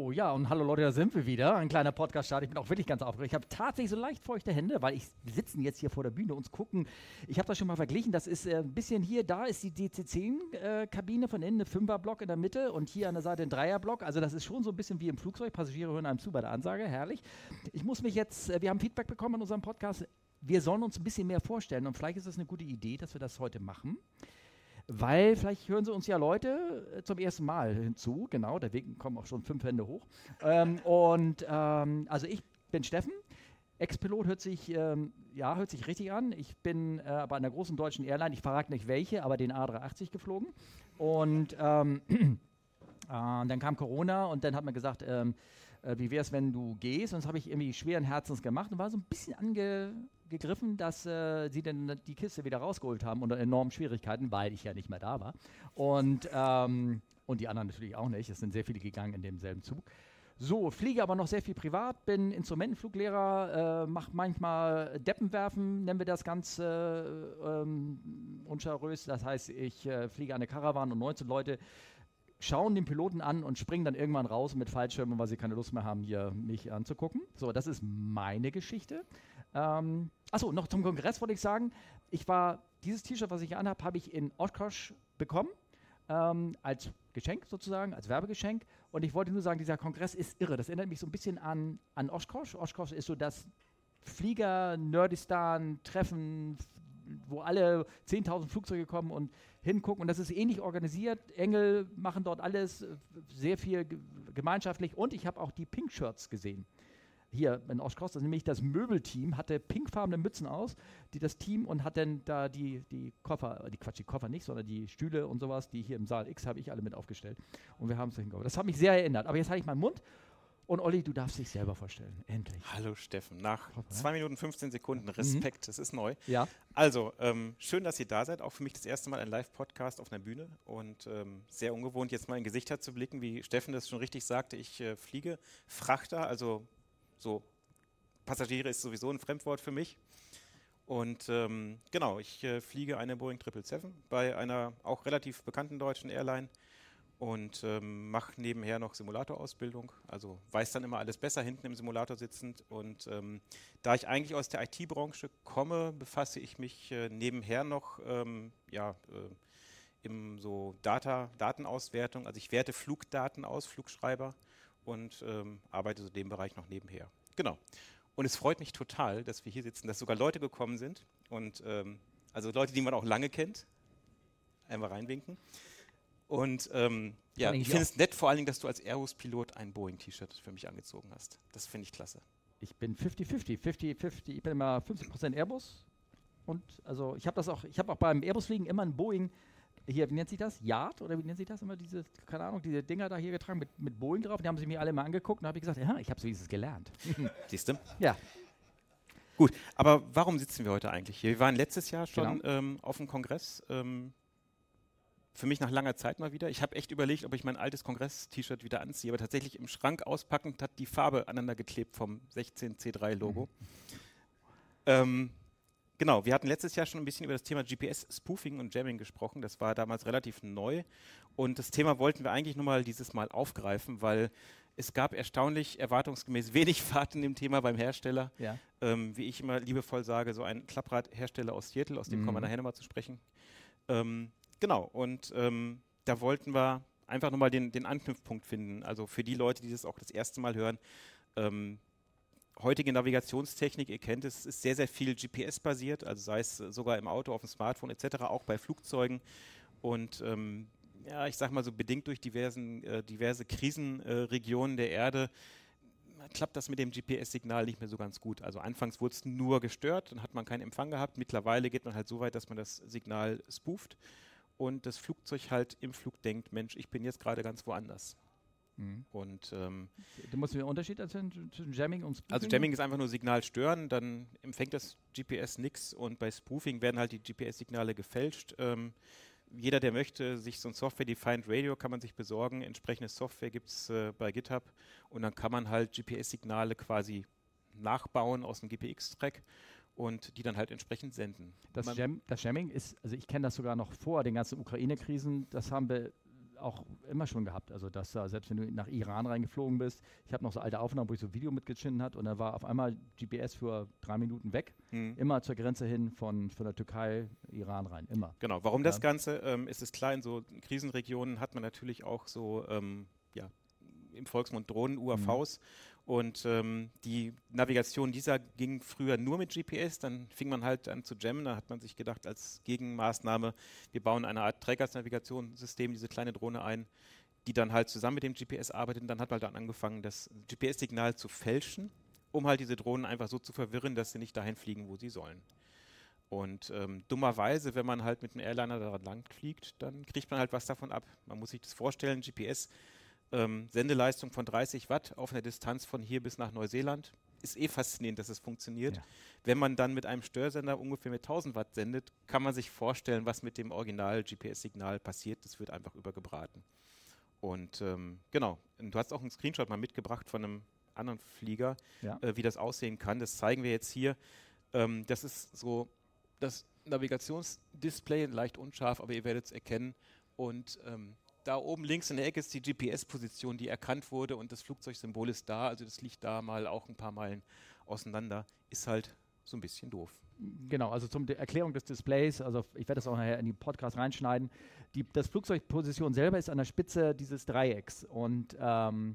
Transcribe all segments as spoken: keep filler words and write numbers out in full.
So, ja, und hallo Leute, da sind wir wieder. Ein kleiner Podcast-Start. Ich bin auch wirklich ganz aufgeregt. Ich habe tatsächlich so leicht feuchte Hände, weil ich wir sitzen jetzt hier vor der Bühne und gucken. Ich habe das schon mal verglichen. Das ist äh, ein bisschen hier, da ist die D C zehn-Kabine äh, von innen, ein Fünfer-Block in der Mitte und hier an der Seite ein Dreier-Block. Also das ist schon so ein bisschen wie im Flugzeug. Passagiere hören einem zu bei der Ansage. Herrlich. Ich muss mich jetzt, äh, wir haben Feedback bekommen in unserem Podcast. Wir sollen uns ein bisschen mehr vorstellen und vielleicht ist es eine gute Idee, dass wir das heute machen. Weil vielleicht hören sie uns ja Leute zum ersten Mal hinzu, genau, deswegen kommen auch schon fünf Hände hoch. Ähm, und ähm, also ich bin Steffen, Ex-Pilot, hört sich, ähm, ja, hört sich richtig an. Ich bin äh, bei einer großen deutschen Airline, ich verrate nicht welche, aber den A drei achtzig geflogen. Und ähm, äh, dann kam Corona und dann hat man gesagt, ähm, äh, wie wäre es, wenn du gehst? Und das habe ich irgendwie schweren Herzens gemacht und war so ein bisschen ange... gegriffen, dass äh, sie dann die Kiste wieder rausgeholt haben unter enormen Schwierigkeiten, weil ich ja nicht mehr da war. Und, ähm, und die anderen natürlich auch nicht. Es sind sehr viele gegangen in demselben Zug. So, fliege aber noch sehr viel privat, bin Instrumentenfluglehrer, äh, mache manchmal Deppenwerfen, nennen wir das ganz äh, ähm, uncharös. Das heißt, ich äh, fliege eine Karawane und neunzehn Leute schauen den Piloten an und springen dann irgendwann raus mit Fallschirmen, weil sie keine Lust mehr haben, hier mich anzugucken. So, das ist meine Geschichte. Ähm, achso, noch zum Kongress wollte ich sagen, ich war, dieses T-Shirt, was ich hier anhabe, habe ich in Oshkosh bekommen, ähm, als Geschenk sozusagen, als Werbegeschenk. Und ich wollte nur sagen, dieser Kongress ist irre. Das erinnert mich so ein bisschen an, an Oshkosh. Oshkosh ist so das Flieger-Nerdistan-Treffen, wo alle zehntausend Flugzeuge kommen und hingucken. Und das ist ähnlich organisiert. Engel machen dort alles, sehr viel ge- gemeinschaftlich. Und ich habe auch die Pink-Shirts gesehen. Hier in Oshkosh, das ist nämlich das Möbelteam, hatte pinkfarbene Mützen aus, die das Team und hat dann da die, die Koffer, die Quatsch, die Koffer nicht, sondern die Stühle und sowas, die hier im Saal X habe ich alle mit aufgestellt. Und wir haben es hingekommen. Das hat mich sehr erinnert. Aber jetzt halte ich meinen Mund. Und Olli, du darfst dich selber vorstellen. Endlich. Hallo Steffen, nach Hoffe, zwei Minuten fünfzehn Sekunden, Respekt, mhm. Das ist neu. Ja. Also, ähm, schön, dass ihr da seid. Auch für mich das erste Mal ein Live-Podcast auf einer Bühne und ähm, sehr ungewohnt, jetzt mal in Gesichter zu blicken. Wie Steffen das schon richtig sagte, ich äh, fliege Frachter, also so Passagiere ist sowieso ein Fremdwort für mich. Und ähm, genau, ich äh, fliege eine Boeing sieben sieben sieben bei einer auch relativ bekannten deutschen Airline. Und ähm, mache nebenher noch Simulatorausbildung, also weiß dann immer alles besser, hinten im Simulator sitzend. Und ähm, da ich eigentlich aus der I T-Branche komme, befasse ich mich äh, nebenher noch ähm, ja, äh, im so Data, Datenauswertung. Also ich werte Flugdaten aus, Flugschreiber und ähm, arbeite so dem Bereich noch nebenher. Genau. Und es freut mich total, dass wir hier sitzen, dass sogar Leute gekommen sind. Und ähm, also Leute, die man auch lange kennt. Einmal reinwinken. Und ähm, ja, ich finde es nett vor allen Dingen, dass du als Airbus-Pilot ein Boeing-T-Shirt für mich angezogen hast. Das finde ich klasse. Ich bin fünfzig fünfzig, fünfzig fünfzig. Ich bin immer fünfzig Prozent Airbus. Und also ich habe das auch, ich habe auch beim Airbus-Fliegen immer ein Boeing, hier, wie nennt sich das? Yard? Oder wie nennt sich das immer? Diese, keine Ahnung, diese Dinger da hier getragen mit, mit Boeing drauf. Die haben sie mir alle mal angeguckt und da habe ich gesagt, ja, ich habe so dieses gelernt. Siehst du? Ja. Gut, aber warum sitzen wir heute eigentlich hier? Wir waren letztes Jahr schon Genau. ähm, auf dem Kongress. Ähm, Für mich nach langer Zeit mal wieder. Ich habe echt überlegt, ob ich mein altes Kongress-T-Shirt wieder anziehe, aber tatsächlich im Schrank auspackend hat die Farbe aneinander geklebt vom sechzehn C drei Logo. Mhm. Ähm, genau, wir hatten letztes Jahr schon ein bisschen über das Thema G P S-Spoofing und Jamming gesprochen. Das war damals relativ neu und das Thema wollten wir eigentlich nur mal dieses Mal aufgreifen, weil es gab erstaunlich erwartungsgemäß wenig Fahrt in dem Thema beim Hersteller. Ja. Ähm, wie ich immer liebevoll sage, so ein Klappradhersteller aus Seattle, aus dem mhm. kommen wir nachher nochmal zu sprechen. Ähm, Genau, und ähm, da wollten wir einfach nochmal den, den Anknüpfpunkt finden. Also für die Leute, die das auch das erste Mal hören, ähm, heutige Navigationstechnik, ihr kennt es, ist sehr, sehr viel G P S-basiert, also sei es sogar im Auto, auf dem Smartphone et cetera, auch bei Flugzeugen. Und ähm, ja, ich sag mal so bedingt durch diversen, äh, diverse Krisenregionen äh, der Erde klappt das mit dem G P S-Signal nicht mehr so ganz gut. Also anfangs wurde es nur gestört, dann hat man keinen Empfang gehabt. Mittlerweile geht man halt so weit, dass man das Signal spooft und das Flugzeug halt im Flug denkt, Mensch, ich bin jetzt gerade ganz woanders. Mhm. Und ähm, du musst mir einen Unterschied erzählen zwischen Jamming und Spoofing? Also Jamming ist einfach nur Signal stören, dann empfängt das G P S nichts und bei Spoofing werden halt die G P S-Signale gefälscht. Ähm, jeder, der möchte, sich so ein Software-Defined Radio kann man sich besorgen. Entsprechende Software gibt es äh, bei GitHub und dann kann man halt G P S-Signale quasi nachbauen aus dem G P X-Track und die dann halt entsprechend senden. Das, Jam, das Jamming ist, also ich kenne das sogar noch vor den ganzen Ukraine-Krisen, das haben wir auch immer schon gehabt. Also, dass uh, selbst wenn du nach Iran reingeflogen bist, ich habe noch so alte Aufnahmen, wo ich so ein Video mitgeschnitten hat und da war auf einmal G P S für drei Minuten weg. Mhm. Immer zur Grenze hin von, von der Türkei, Iran rein. Immer. Genau. Warum ja. das Ganze? Ähm, ist es klar, in so Krisenregionen hat man natürlich auch so, ähm, ja, im Volksmund Drohnen, U A Vs. Mhm. Und ähm, die Navigation dieser ging früher nur mit G P S, dann fing man halt an zu jammen, da hat man sich gedacht als Gegenmaßnahme, wir bauen eine Art Trägersnavigationssystem, diese kleine Drohne ein, die dann halt zusammen mit dem G P S arbeitet und dann hat man dann angefangen, das G P S-Signal zu fälschen, um halt diese Drohnen einfach so zu verwirren, dass sie nicht dahin fliegen, wo sie sollen. Und ähm, dummerweise, wenn man halt mit einem Airliner daran lang fliegt, dann kriegt man halt was davon ab. Man muss sich das vorstellen, G P S Ähm, Sendeleistung von dreißig Watt auf einer Distanz von hier bis nach Neuseeland. Ist eh faszinierend, dass es funktioniert. Ja. Wenn man dann mit einem Störsender ungefähr mit tausend Watt sendet, kann man sich vorstellen, was mit dem Original-G P S-Signal passiert. Das wird einfach übergebraten. Und ähm, genau, und du hast auch einen Screenshot mal mitgebracht von einem anderen Flieger, ja. äh, wie das aussehen kann. Das zeigen wir jetzt hier. Ähm, das ist so das Navigationsdisplay, leicht unscharf, aber ihr werdet es erkennen. Und ähm, da oben links in der Ecke ist die G P S-Position, die erkannt wurde und das Flugzeugsymbol ist da, also das liegt da mal auch ein paar Meilen auseinander, ist halt so ein bisschen doof. Genau, also zur Erklärung des Displays, also ich werde das auch nachher in die Podcast reinschneiden, die, das Flugzeugposition selber ist an der Spitze dieses Dreiecks und ähm,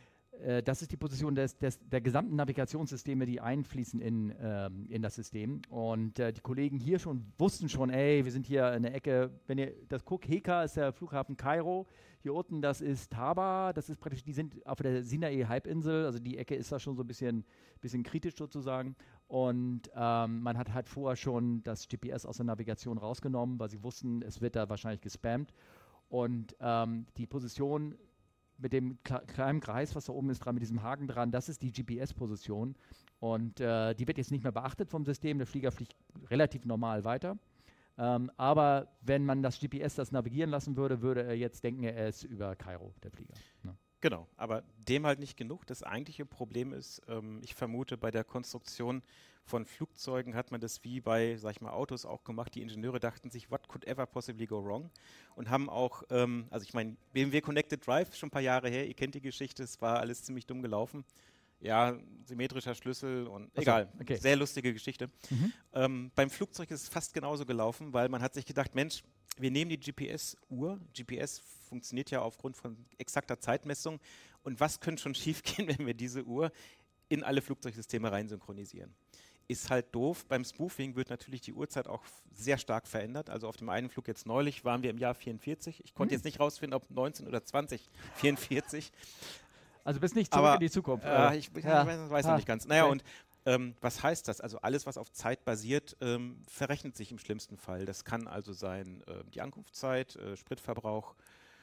äh, das ist die Position des, des, der gesamten Navigationssysteme, die einfließen in, ähm, in das System. Und äh, die Kollegen hier schon wussten schon, ey, wir sind hier in der Ecke, wenn ihr das guckt, Heka ist der Flughafen Kairo, hier unten, das ist Taba, das ist praktisch, die sind auf der Sinai-Halbinsel, also die Ecke ist da schon so ein bisschen, bisschen kritisch sozusagen. Und ähm, man hat halt vorher schon das G P S aus der Navigation rausgenommen, weil sie wussten, es wird da wahrscheinlich gespammt. Und ähm, die Position mit dem kleinen Kreis, was da oben ist dran, mit diesem Haken dran, das ist die G P S-Position. Und äh, die wird jetzt nicht mehr beachtet vom System. Der Flieger fliegt relativ normal weiter. Ähm, aber wenn man das G P S das navigieren lassen würde, würde er jetzt denken, er ist über Kairo, der Flieger. Ne? Genau, aber dem halt nicht genug. Das eigentliche Problem ist, ähm, ich vermute, bei der Konstruktion von Flugzeugen hat man das wie bei, sag ich mal, Autos auch gemacht. Die Ingenieure dachten sich, what could ever possibly go wrong? Und haben auch, ähm, also ich meine, B M W Connected Drive, schon ein paar Jahre her, ihr kennt die Geschichte, es war alles ziemlich dumm gelaufen. Ja, symmetrischer Schlüssel und Achso, egal, okay. Sehr lustige Geschichte. Mhm. Ähm, beim Flugzeug ist es fast genauso gelaufen, weil man hat sich gedacht, Mensch, wir nehmen die G P S-Uhr, G P S funktioniert ja aufgrund von exakter Zeitmessung und was könnte schon schief gehen, wenn wir diese Uhr in alle Flugzeugsysteme rein synchronisieren? Ist halt doof. Beim Spoofing wird natürlich die Uhrzeit auch sehr stark verändert. Also auf dem einen Flug jetzt neulich waren wir im Jahr vierundvierzig. Ich konnte hm. jetzt nicht rausfinden, ob neunzehn oder zwanzig vierundvierzig. Also bis nicht zurück Aber, in die Zukunft. Äh, ich ich ja. weiß, weiß noch nicht ganz. Naja, und ähm, was heißt das? Also alles, was auf Zeit basiert, ähm, verrechnet sich im schlimmsten Fall. Das kann also sein äh, die Ankunftszeit, äh, Spritverbrauch,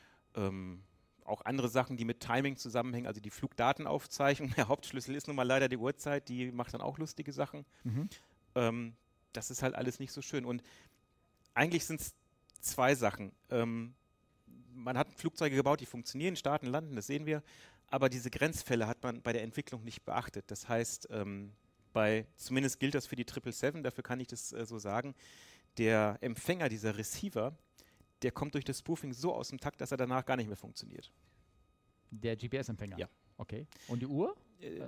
ähm, auch andere Sachen, die mit Timing zusammenhängen, also die Flugdatenaufzeichnung. Der Hauptschlüssel ist nun mal leider die Uhrzeit, die macht dann auch lustige Sachen. Mhm. Ähm, das ist halt alles nicht so schön. Und eigentlich sind es zwei Sachen. Ähm, man hat Flugzeuge gebaut, die funktionieren, starten, landen, das sehen wir. Aber diese Grenzfälle hat man bei der Entwicklung nicht beachtet. Das heißt, ähm, bei, zumindest gilt das für die sieben sieben sieben, dafür kann ich das äh, so sagen, der Empfänger, dieser Receiver, der kommt durch das Spoofing so aus dem Takt, dass er danach gar nicht mehr funktioniert. Der G P S-Empfänger? Ja. Okay. Und die Uhr? Äh,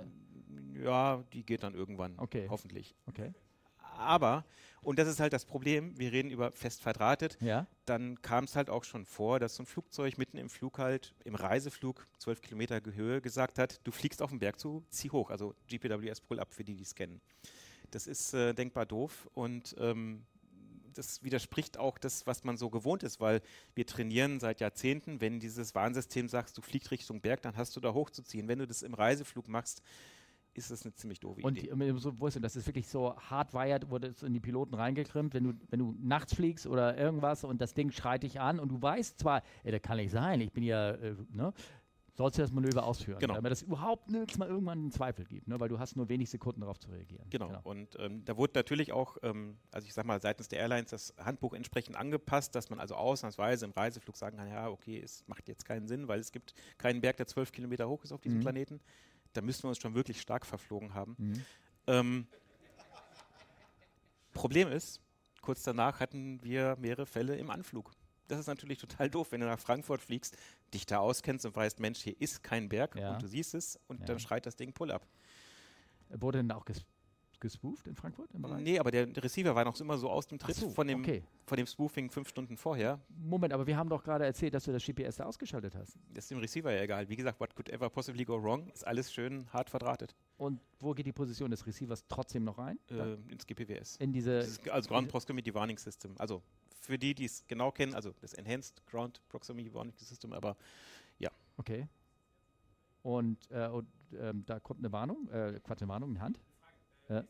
ja, die geht dann irgendwann, okay. Hoffentlich. Okay. Aber, und das ist halt das Problem, wir reden über fest verdrahtet, ja. Dann kam es halt auch schon vor, dass so ein Flugzeug mitten im Flug halt, im Reiseflug, zwölf Kilometer Höhe, gesagt hat, du fliegst auf den Berg zu, zieh hoch, also G P W S-Pull-Up für die, die es kennen. Das ist äh, denkbar doof und ähm, das widerspricht auch das, was man so gewohnt ist, weil wir trainieren seit Jahrzehnten, wenn dieses Warnsystem sagt, du fliegst Richtung Berg, dann hast du da hochzuziehen. Wenn du das im Reiseflug machst, ist das eine ziemlich doofe und Idee. Und so, wo ist denn das? Ist wirklich so hardwired, wurde es in die Piloten reingekrimmt, wenn du, wenn du nachts fliegst oder irgendwas und das Ding schreit dich an und du weißt zwar, ey, das kann nicht sein, ich bin ja, äh, ne, sollst du das Manöver ausführen, genau. Damit das überhaupt nirgends mal irgendwann einen Zweifel gibt, ne, weil du hast nur wenig Sekunden darauf zu reagieren. Genau, genau. Und ähm, da wurde natürlich auch, ähm, also ich sag mal, seitens der Airlines das Handbuch entsprechend angepasst, dass man also ausnahmsweise im Reiseflug sagen kann, ja, okay, es macht jetzt keinen Sinn, weil es gibt keinen Berg, der zwölf Kilometer hoch ist auf diesem mhm. Planeten. Da müssen wir uns schon wirklich stark verflogen haben. Mhm. Ähm, Problem ist, kurz danach hatten wir mehrere Fälle im Anflug. das ist natürlich total doof, wenn du nach Frankfurt fliegst, dich da auskennst und weißt, Mensch, hier ist kein Berg Ja. und du siehst es und Ja. dann schreit das Ding Pull-up. Wurde denn auch ges gespooft in Frankfurt? Im Bereich? Nee, aber der Receiver war noch immer so aus dem Ach Tritt so, von, dem, okay. von dem Spoofing fünf Stunden vorher. Moment, aber wir haben doch gerade erzählt, dass du das G P S da ausgeschaltet hast. Das ist dem Receiver ja egal. Wie gesagt, what could ever possibly go wrong? Ist alles schön hart verdrahtet Und wo geht die Position des Receivers trotzdem noch rein? äh, ins G P W S. In diese. Das ist also Ground Proximity Warning System. Also für die, die es genau kennen, also das Enhanced Ground Proximity Warning System, aber Okay. Und, äh, und ähm, da kommt eine Warnung, äh, Quatsch, eine Warnung in die Hand. Ja.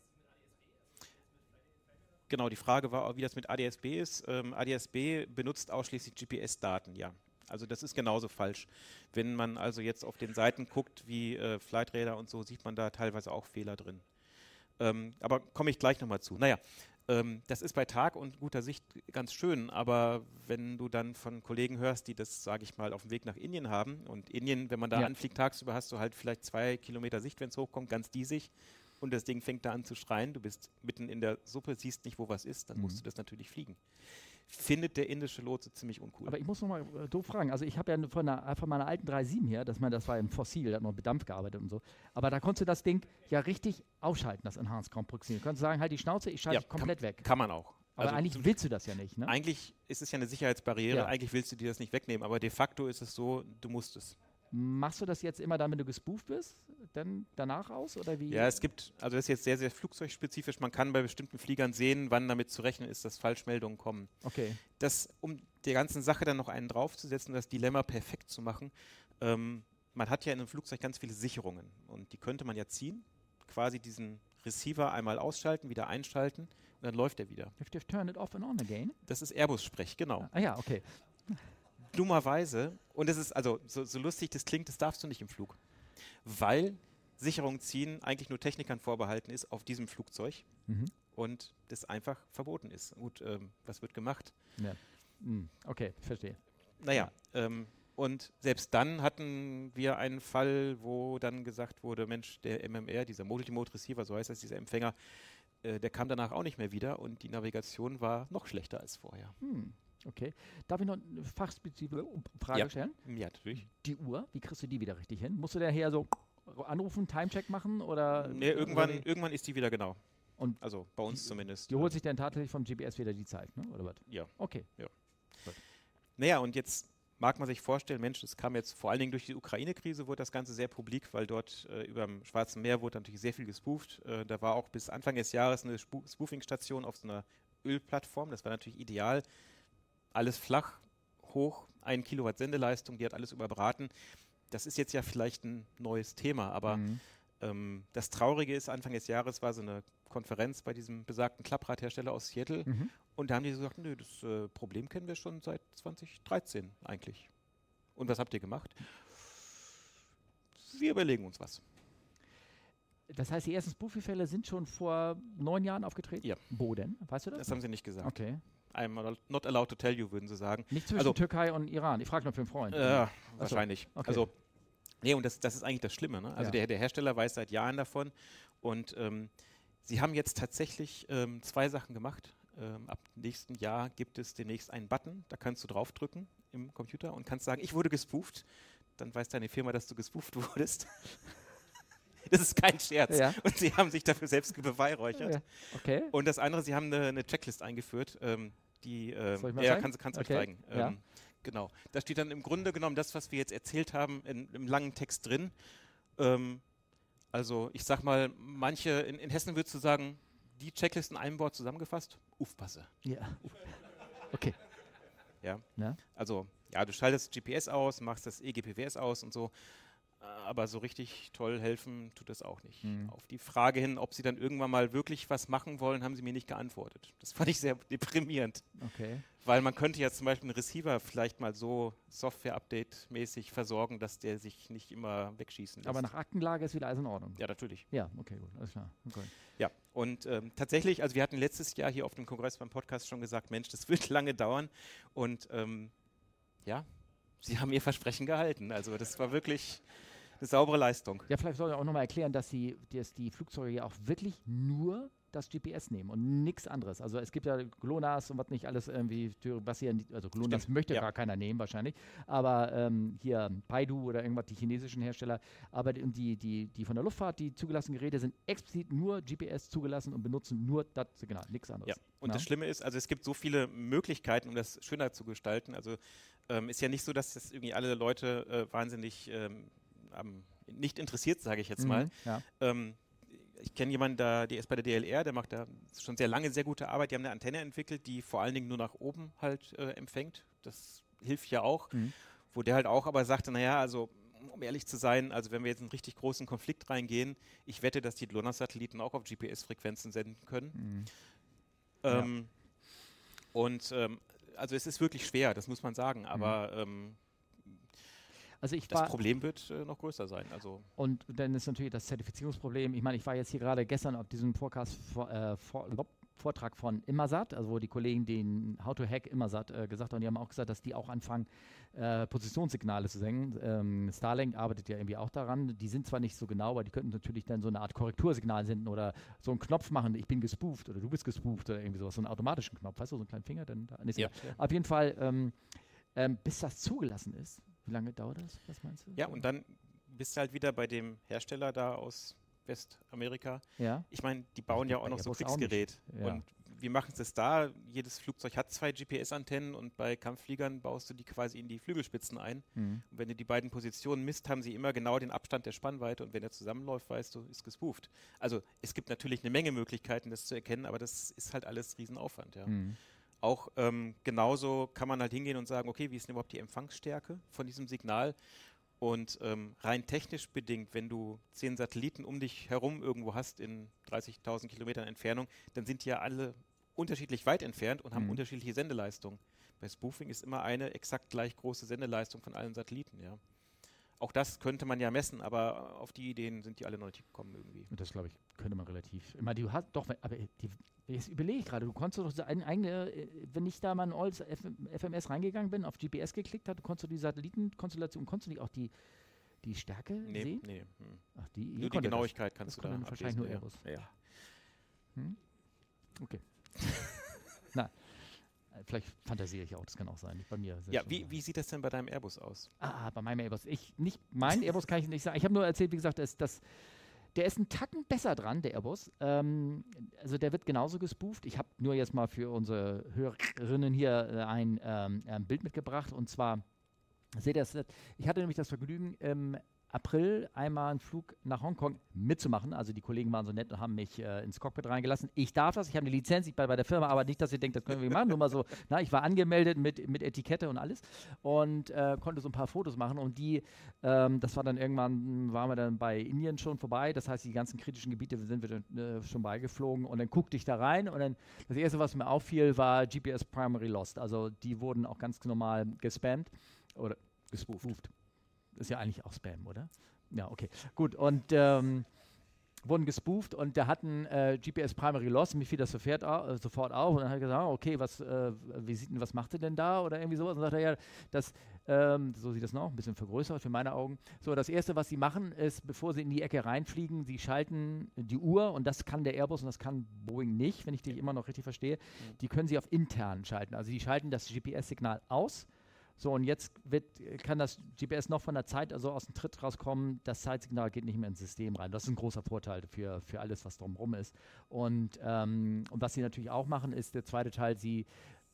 genau, die Frage war, wie das mit A D S B ist. Ähm, A D S B benutzt ausschließlich G P S-Daten, ja. Also das ist genauso falsch. Wenn man also jetzt auf den Seiten guckt, wie äh, Flightradar und so, sieht man da teilweise auch Fehler drin. Ähm, aber komme ich gleich nochmal zu. Naja, ähm, das ist bei Tag und guter Sicht ganz schön, aber wenn du dann von Kollegen hörst, die das, sage ich mal, auf dem Weg nach Indien haben und Indien, wenn man da Ja. anfliegt tagsüber, hast du halt vielleicht zwei Kilometer Sicht, wenn es hochkommt, ganz diesig und das Ding fängt da an zu schreien, du bist mitten in der Suppe, siehst nicht, wo was ist, dann Mhm. musst du das natürlich fliegen. Findet der indische Lotse ziemlich uncool. Aber ich muss noch mal äh, doof fragen. Also ich habe ja von, einer, von meiner alten drei sieben hier, dass man, das war ein Fossil, der hat noch mit Dampf gearbeitet und so. Aber da konntest du das Ding ja richtig ausschalten, das Enhanced Ground Proximity. Du konntest sagen, halt die Schnauze, ich schalte Ja, dich komplett weg. Kann man auch. Aber Also eigentlich zum- willst du das ja nicht, ne? Eigentlich ist es ja eine Sicherheitsbarriere, Ja. eigentlich willst du dir das nicht wegnehmen, aber de facto ist es so, du musst es. Machst du das jetzt immer dann, wenn du gespooft bist, dann danach aus? Oder wie? Ja, es gibt, also das ist jetzt sehr, sehr flugzeugspezifisch, man kann bei bestimmten Fliegern sehen, wann damit zu rechnen ist, dass Falschmeldungen kommen. Okay. Das, um der ganzen Sache dann noch einen draufzusetzen, das Dilemma perfekt zu machen, ähm, man hat ja in einem Flugzeug ganz viele Sicherungen und die könnte man ja ziehen, quasi diesen Receiver einmal ausschalten, wieder einschalten und dann läuft er wieder. You have to turn it off and on again. Das ist Airbus-Sprech, genau. Ah ja, okay. Dummerweise, und es ist, also so, so lustig das klingt, das darfst du nicht im Flug. Weil Sicherung ziehen eigentlich nur Technikern vorbehalten ist auf diesem Flugzeug Mhm. und das einfach verboten ist. Gut, ähm, was wird gemacht? Ja. Hm, okay, verstehe. Naja, ähm, und selbst dann hatten wir einen Fall, wo dann gesagt wurde, Mensch, der M M R, dieser Multimode Receiver, so heißt das, dieser Empfänger, äh, der kam danach auch nicht mehr wieder und die Navigation war noch schlechter als vorher. Hm, okay. Darf ich noch eine fachspezifische Frage Ja. stellen? Ja, natürlich. Die Uhr, wie kriegst du die wieder richtig hin? Musst du daher so anrufen, Timecheck machen oder? Nee, irgendwann, oder wie? irgendwann ist die wieder genau. Und Also bei uns zumindest. die holt sich dann tatsächlich vom G P S wieder die Zeit, ne? Oder was? Ja. Okay. Naja, und jetzt mag man sich vorstellen, Mensch, das kam jetzt vor allen Dingen durch die Ukraine-Krise, wurde das Ganze sehr publik, weil dort äh, über dem Schwarzen Meer wurde natürlich sehr viel gespooft. Äh, da war auch bis Anfang des Jahres eine Spu- Spoofing-Station auf so einer Ölplattform. Das war natürlich ideal. Alles flach, hoch, ein Kilowatt Sendeleistung, die hat alles überbraten. Das ist jetzt ja vielleicht ein neues Thema, aber Mhm. ähm, das Traurige ist, Anfang des Jahres war so eine Konferenz bei diesem besagten Klappradhersteller aus Seattle. Mhm. Und da haben die gesagt, nö, das äh, Problem kennen wir schon seit zwanzig dreizehn eigentlich. Und was habt ihr gemacht? Wir überlegen uns was. Das heißt, die ersten Spoofy-Fälle sind schon vor neun Jahren aufgetreten? Ja. Wo denn? Weißt du das? Das haben sie nicht gesagt. Okay. I'm not allowed to tell you, würden sie sagen. Nicht zwischen Also- Türkei und Iran. Ich frage nur für einen Freund. Äh, wahrscheinlich. okay. Also, nee, und das, das ist eigentlich das Schlimme. Ne? Also Ja. der, der Hersteller weiß seit Jahren davon. Und ähm, sie haben jetzt tatsächlich ähm, zwei Sachen gemacht. Ähm, ab nächstem Jahr gibt es demnächst einen Button, da kannst du draufdrücken im Computer und kannst sagen, ich wurde gespooft. Dann weiß deine Firma, dass du gespooft wurdest. Das ist kein Scherz. Ja. Und sie haben sich dafür selbst beweihräuchert. Ja. Okay. Und das andere, sie haben eine, eine Checklist eingeführt, ähm, die, ähm, Soll ich mal ja, zeigen? kannst, kannst du Okay. zeigen. Ähm, Ja. Genau. Da steht dann im Grunde genommen das, was wir jetzt erzählt haben, in, im langen Text drin. Ähm, also ich sag mal, manche, in, in Hessen würdest du sagen, die Checklist in einem Wort zusammengefasst, Ufpasse. Ja. Okay. Ja. Ja. Also, ja, du schaltest G P S aus, machst das E G P W S aus und so, äh, aber so richtig toll helfen tut das auch nicht. Mhm. Auf die Frage hin, ob sie dann irgendwann mal wirklich was machen wollen, haben sie mir nicht geantwortet. Das fand ich sehr deprimierend, Okay. weil man könnte ja zum Beispiel einen Receiver vielleicht mal so Software-Update-mäßig versorgen, dass der sich nicht immer wegschießen lässt. Aber nach Aktenlage ist wieder alles in Ordnung. Ja, natürlich. Ja, okay, gut. Alles klar. Okay. Ja, und ähm, tatsächlich, also wir hatten letztes Jahr hier auf dem Kongress beim Podcast schon gesagt, Mensch, das wird lange dauern und ähm, ja, sie haben ihr Versprechen gehalten. Also das war wirklich eine saubere Leistung. Ja, vielleicht soll ich auch nochmal erklären, dass die, dass die Flugzeuge ja auch wirklich nur das G P S nehmen und nichts anderes. Also es gibt ja GLONASS und was nicht alles irgendwie, was hier, also GLONASS Stimmt, möchte ja. gar keiner nehmen wahrscheinlich, aber ähm, hier Baidu oder irgendwas, die chinesischen Hersteller, aber die, die, die, die von der Luftfahrt, die zugelassenen Geräte sind explizit nur G P S zugelassen und benutzen nur das Signal, nichts anderes. Ja, und ja. das Schlimme ist, also es gibt so viele Möglichkeiten, um das schöner zu gestalten. Also ähm, ist ja nicht so, dass das irgendwie alle Leute äh, wahnsinnig ähm, am, nicht interessiert, sage ich jetzt mal. Mhm, ja. ähm, Ich kenne jemanden, da, der ist bei der D L R, der macht da schon sehr lange sehr gute Arbeit. Die haben eine Antenne entwickelt, die vor allen Dingen nur nach oben halt äh, empfängt. Das hilft ja auch. Mhm. Wo der halt auch aber sagte, naja, also um ehrlich zu sein, also wenn wir jetzt in einen richtig großen Konflikt reingehen, ich wette, dass die GLONASS-Satelliten auch auf G P S-Frequenzen senden können. Mhm. Ähm, ja. Und ähm, also es ist wirklich schwer, das muss man sagen, aber mhm. ähm, Also ich das Problem wird äh, noch größer sein. Also und dann ist natürlich das Zertifizierungsproblem. Ich meine, ich war jetzt hier gerade gestern auf diesem Podcast, vor, äh, vor, Vortrag von Immersat, also wo die Kollegen den How to Hack Immersat äh, gesagt haben, die haben auch gesagt, dass die auch anfangen, äh, Positionssignale zu senken. Ähm, Starlink arbeitet ja irgendwie auch daran. Die sind zwar nicht so genau, aber die könnten natürlich dann so eine Art Korrektursignal senden oder so einen Knopf machen, ich bin gespooft oder du bist gespooft oder irgendwie sowas, so einen automatischen Knopf, weißt du, so einen kleinen Finger. Dann, dann ist ja. ja. Auf jeden Fall, ähm, ähm, bis das zugelassen ist. Wie lange dauert das? Was meinst du? Ja, und dann bist du halt wieder bei dem Hersteller da aus Westamerika. Ja. Ich meine, die bauen ja auch noch so Kriegsgerät. Ja. Und wie machen sie es da? Jedes Flugzeug hat zwei G P S-Antennen und bei Kampffliegern baust du die quasi in die Flügelspitzen ein. Mhm. Und wenn du die beiden Positionen misst, haben sie immer genau den Abstand der Spannweite und wenn er zusammenläuft, weißt du, ist gespooft. Also es gibt natürlich eine Menge Möglichkeiten, das zu erkennen, aber das ist halt alles Riesenaufwand. Ja. Mhm. Auch ähm, genauso kann man halt hingehen und sagen, okay, wie ist denn überhaupt die Empfangsstärke von diesem Signal? Und ähm, rein technisch bedingt, wenn du zehn Satelliten um dich herum irgendwo hast in dreißigtausend Kilometern Entfernung, dann sind die ja alle unterschiedlich weit entfernt und haben Mhm. unterschiedliche Sendeleistungen. Bei Spoofing ist immer eine exakt gleich große Sendeleistung von allen Satelliten, ja. Auch das könnte man ja messen, aber auf die Ideen sind die alle noch nicht gekommen irgendwie. Und das, glaube ich, könnte man relativ. Ich meine, du hast doch, aber die, jetzt überlege ich gerade, du konntest doch so eine eigene, wenn ich da mal in Olds F M S reingegangen bin, auf G P S geklickt habe, konntest du die Satellitenkonstellation, konntest du nicht auch die, die Stärke nee, sehen? Nee, hm. Ach, die, Nur die Genauigkeit das. kannst das du da wahrscheinlich nur Airbus. Ja. Ja. Hm? Okay. Na, vielleicht fantasiere ich auch, das kann auch sein. Nicht bei mir. Ja, wie, wie sieht das denn bei deinem Airbus aus? Ah, bei meinem Airbus. Ich nicht, mein Airbus kann ich nicht sagen. Ich habe nur erzählt, wie gesagt, dass, dass der ist einen Tacken besser dran, der Airbus. Ähm, also der wird genauso gespooft. Ich habe nur jetzt mal für unsere Hörerinnen hier äh, ein, ähm, ein Bild mitgebracht. Und zwar, seht ihr das? Ich hatte nämlich das Vergnügen, im April einmal einen Flug nach Hongkong mitzumachen. Also die Kollegen waren so nett und haben mich äh, ins Cockpit reingelassen. Ich darf das, ich habe eine Lizenz, ich bin bei der Firma, aber nicht, dass ihr denkt, das können wir machen. Nur mal so, na, ich war angemeldet mit, mit Etikette und alles und äh, konnte so ein paar Fotos machen. Und die, ähm, das war dann irgendwann, waren wir dann bei Indien schon vorbei. Das heißt, die ganzen kritischen Gebiete sind wir dann äh, schon beigeflogen. Und dann guckte ich da rein und dann, das Erste, was mir auffiel, war G P S Primary Lost. Also die wurden auch ganz normal gespammt oder gespooft. Ist ja eigentlich auch Spam, oder? Ja, okay. Gut, und ähm, wurden gespooft und da hatten äh, G P S Primary Loss, mir fiel das sofort, au äh, sofort auf und dann hat er gesagt, okay, was, äh, wie sieht denn, was macht ihr denn da oder irgendwie sowas und dann sagt er, ja, das, ähm, so sieht das noch, ein bisschen vergrößert für meine Augen. So, das Erste, was sie machen, ist, bevor sie in die Ecke reinfliegen, sie schalten die Uhr und das kann der Airbus und das kann Boeing nicht, wenn ich dich immer noch richtig verstehe, mhm. die können sie auf intern schalten, also die schalten das G P S-Signal aus. So, und jetzt wird, kann das G P S noch von der Zeit also aus dem Tritt rauskommen. Das Zeitsignal geht nicht mehr ins System rein. Das ist ein großer Vorteil für, für alles, was drumherum ist. Und, ähm, und was sie natürlich auch machen, ist der zweite Teil, sie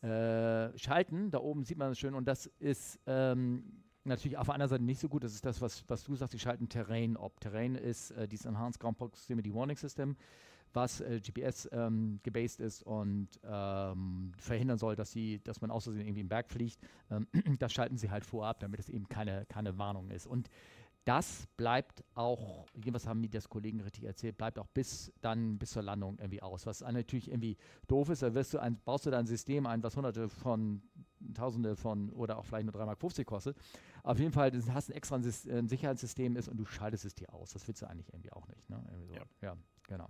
äh, schalten. Da oben sieht man es schön. Und das ist ähm, natürlich auf der anderen Seite nicht so gut. Das ist das, was, was du sagst, sie schalten Terrain ob. Terrain ist äh, dieses Enhanced Ground Proximity Warning System, was äh, G P S ähm, gebased ist und ähm, verhindern soll, dass sie, dass man aus Versehen irgendwie im Berg fliegt. Ähm, das schalten sie halt vorab, damit es eben keine, keine Warnung ist. Und das bleibt auch, was haben mir das Kollegen richtig erzählt, bleibt auch bis dann, bis zur Landung irgendwie aus. Was natürlich irgendwie doof ist, da wirst du ein, baust du da ein System ein, was hunderte von, tausende von oder auch vielleicht nur drei Mark fünfzig kostet. Auf jeden Fall, du hast ein extra ein, ein Sicherheitssystem ist und du schaltest es dir aus. Das willst du eigentlich irgendwie auch nicht. Ne? Irgendwie so. Ja. Ja, genau.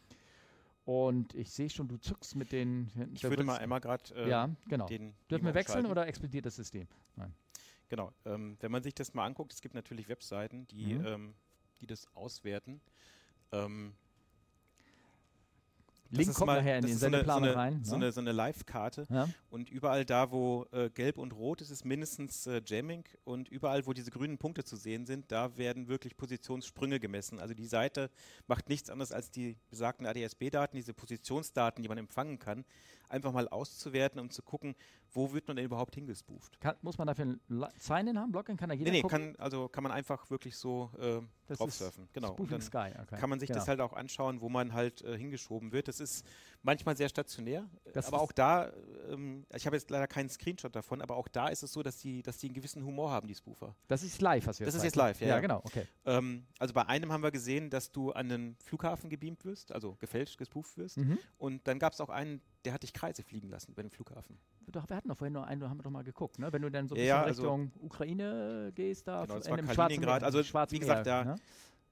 Und ich sehe schon, du zuckst mit den... Ich würde mal einmal gerade äh, ja, genau. den... Dürfen wir wechseln oder explodiert das System? Nein. Genau. Ähm, wenn man sich das mal anguckt, es gibt natürlich Webseiten, die, mhm. ähm, die das auswerten. Ähm, Link ist kommt mal, nachher in das den ist so eine, Sendeplan so eine, rein. so ne? eine, so eine Live-Karte. Ja. Und überall da, wo äh, gelb und rot ist, ist mindestens äh, Jamming. Und überall, wo diese grünen Punkte zu sehen sind, da werden wirklich Positionssprünge gemessen. Also die Seite macht nichts anderes als die besagten A D S B-Daten, diese Positionsdaten, die man empfangen kann, einfach mal auszuwerten, um zu gucken, wo wird man denn überhaupt hingespooft. Kann, muss man dafür ein Li- Sign-In haben? Login? Kann da jeder Nee, nee, gucken? kann, also kann man einfach wirklich so äh, Das drauf ist surfen. Genau. Und Spoofing dann Sky, okay. kann man sich genau. das halt auch anschauen, wo man halt äh, hingeschoben wird. Das ist manchmal sehr stationär, Das aber ist- auch da, ähm, ich habe jetzt leider keinen Screenshot davon, aber auch da ist es so, dass die, dass die einen gewissen Humor haben, die Spoofer. Das ist live, was wir Das ist zeigen. jetzt live, ja, Ja, ja. genau, okay. Ähm, also bei einem haben wir gesehen, dass du an den Flughafen gebeamt wirst, also gefälscht, gespooft wirst. Mhm. Und dann gab es auch einen, der hat dich Kreise fliegen lassen über den Flughafen. Doch, wir hatten doch vorhin noch einen, da haben wir doch mal geguckt, ne? Wenn du dann so ein Ja, bisschen ja, also- Richtung Ukraine gehst, da Genau, das in war dem Kaliningrad. Schwarzen, Also, Schwarzen wie gesagt, Meer, da- ne?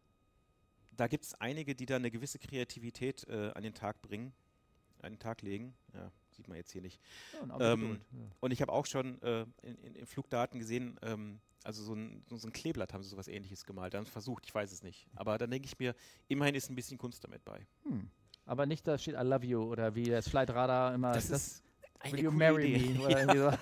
Da gibt es einige, die da eine gewisse Kreativität äh, an den Tag bringen, an den Tag legen. Ja, sieht man jetzt hier nicht. Ja, ein Auge Ähm, Geduld, ja. Und ich habe auch schon äh, in, in, in Flugdaten gesehen, ähm, also so ein, so ein Kleeblatt haben sie sowas Ähnliches gemalt. Da haben sie versucht, ich weiß es nicht. Aber dann denke ich mir, immerhin ist ein bisschen Kunst damit bei. Hm. Aber nicht, da steht I love you oder wie das Flight Radar immer. Das ist eine Will you coole marry Idee. me? Oder irgendwie so.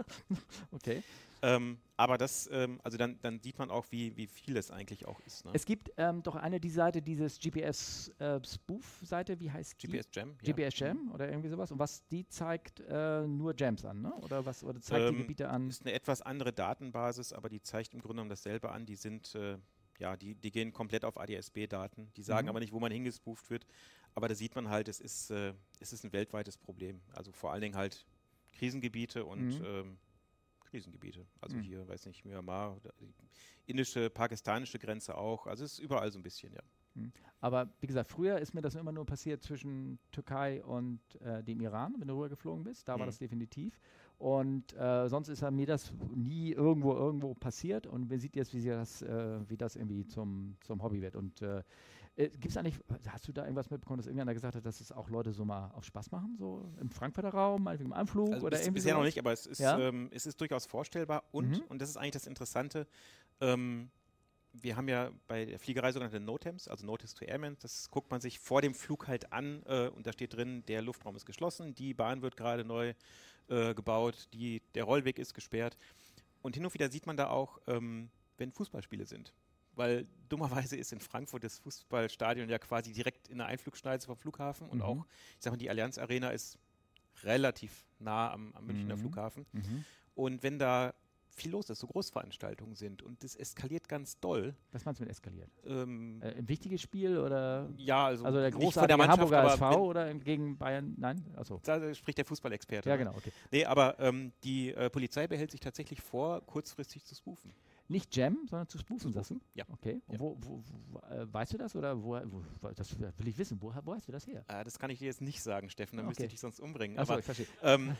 Okay. Ähm, aber das, ähm, also dann, dann sieht man auch, wie, wie viel es eigentlich auch ist. Ne? Es gibt ähm, doch eine, die Seite, dieses G P S-Spoof-Seite, wie heißt die? G P S Jam. G P S Jam oder irgendwie sowas. Und was die zeigt äh, nur Jams an, ne? Oder was? Oder zeigt die Ähm, Gebiete an? Ist eine etwas andere Datenbasis, aber die zeigt im Grunde genommen dasselbe an. Die sind, äh, ja, die, die gehen komplett auf A D S B-Daten. Die sagen Mhm. aber nicht, wo man hingespooft wird. Aber da sieht man halt, es ist, äh, es ist ein weltweites Problem. Also vor allen Dingen halt Krisengebiete und Mhm. ähm, Krisengebiete. Also Mhm. hier, weiß nicht, Myanmar, oder die indische, pakistanische Grenze auch. Also es ist überall so ein bisschen, ja. Aber wie gesagt, früher ist mir das immer nur passiert zwischen Türkei und äh, dem Iran, wenn du rübergeflogen bist. Da war Mhm. das definitiv. Und äh, sonst ist ja mir das nie irgendwo irgendwo passiert. Und man sieht jetzt, wie, sie das, äh, wie das irgendwie zum, zum Hobby wird. Und äh, äh, gibt es eigentlich, hast du da irgendwas mitbekommen, dass irgendeiner gesagt hat, dass es auch Leute so mal auf Spaß machen, so im Frankfurter Raum, meinetwegen im Anflug Also oder bis, irgendwie bisher noch sowas? nicht, aber es ist, Ja? ähm, es ist durchaus vorstellbar. Und, Mhm. und das ist eigentlich das Interessante, ähm, wir haben ja bei der Fliegerei sogenannte NOTAMs, also Notice to Airmen. Das guckt man sich vor dem Flug halt an äh, und da steht drin, der Luftraum ist geschlossen, die Bahn wird gerade neu äh, gebaut, die, der Rollweg ist gesperrt. Und hin und wieder sieht man da auch, ähm, wenn Fußballspiele sind. Weil dummerweise ist in Frankfurt das Fußballstadion ja quasi direkt in der Einflugschneise vom Flughafen und Mhm. auch, ich sag mal, die Allianz Arena ist relativ nah am, am Münchner Mhm. Flughafen. Mhm. Und wenn da viel los ist, so Großveranstaltungen sind und das eskaliert ganz doll. Was meinst du mit eskaliert? Ähm, Äh, ein wichtiges Spiel oder? ja, also, Also der nicht von großartige Mannschaft, Hamburger aber S V wenn- oder gegen Bayern? Nein? Achso. Da spricht der Fußballexperte. Ja, ne? genau, okay. Nee, aber ähm, die äh, Polizei behält sich tatsächlich vor, kurzfristig zu spoofen. Nicht Jam, sondern zu spoofen, sagst du? Ja. Okay. Und Ja. Wo, wo, wo, äh, weißt du das oder wo, wo, das will ich wissen. Wo, wo hast du das her? Äh, das kann ich dir jetzt nicht sagen, Steffen, dann müsste Okay. ich dich sonst umbringen. Achso, aber ich verstehe. ähm,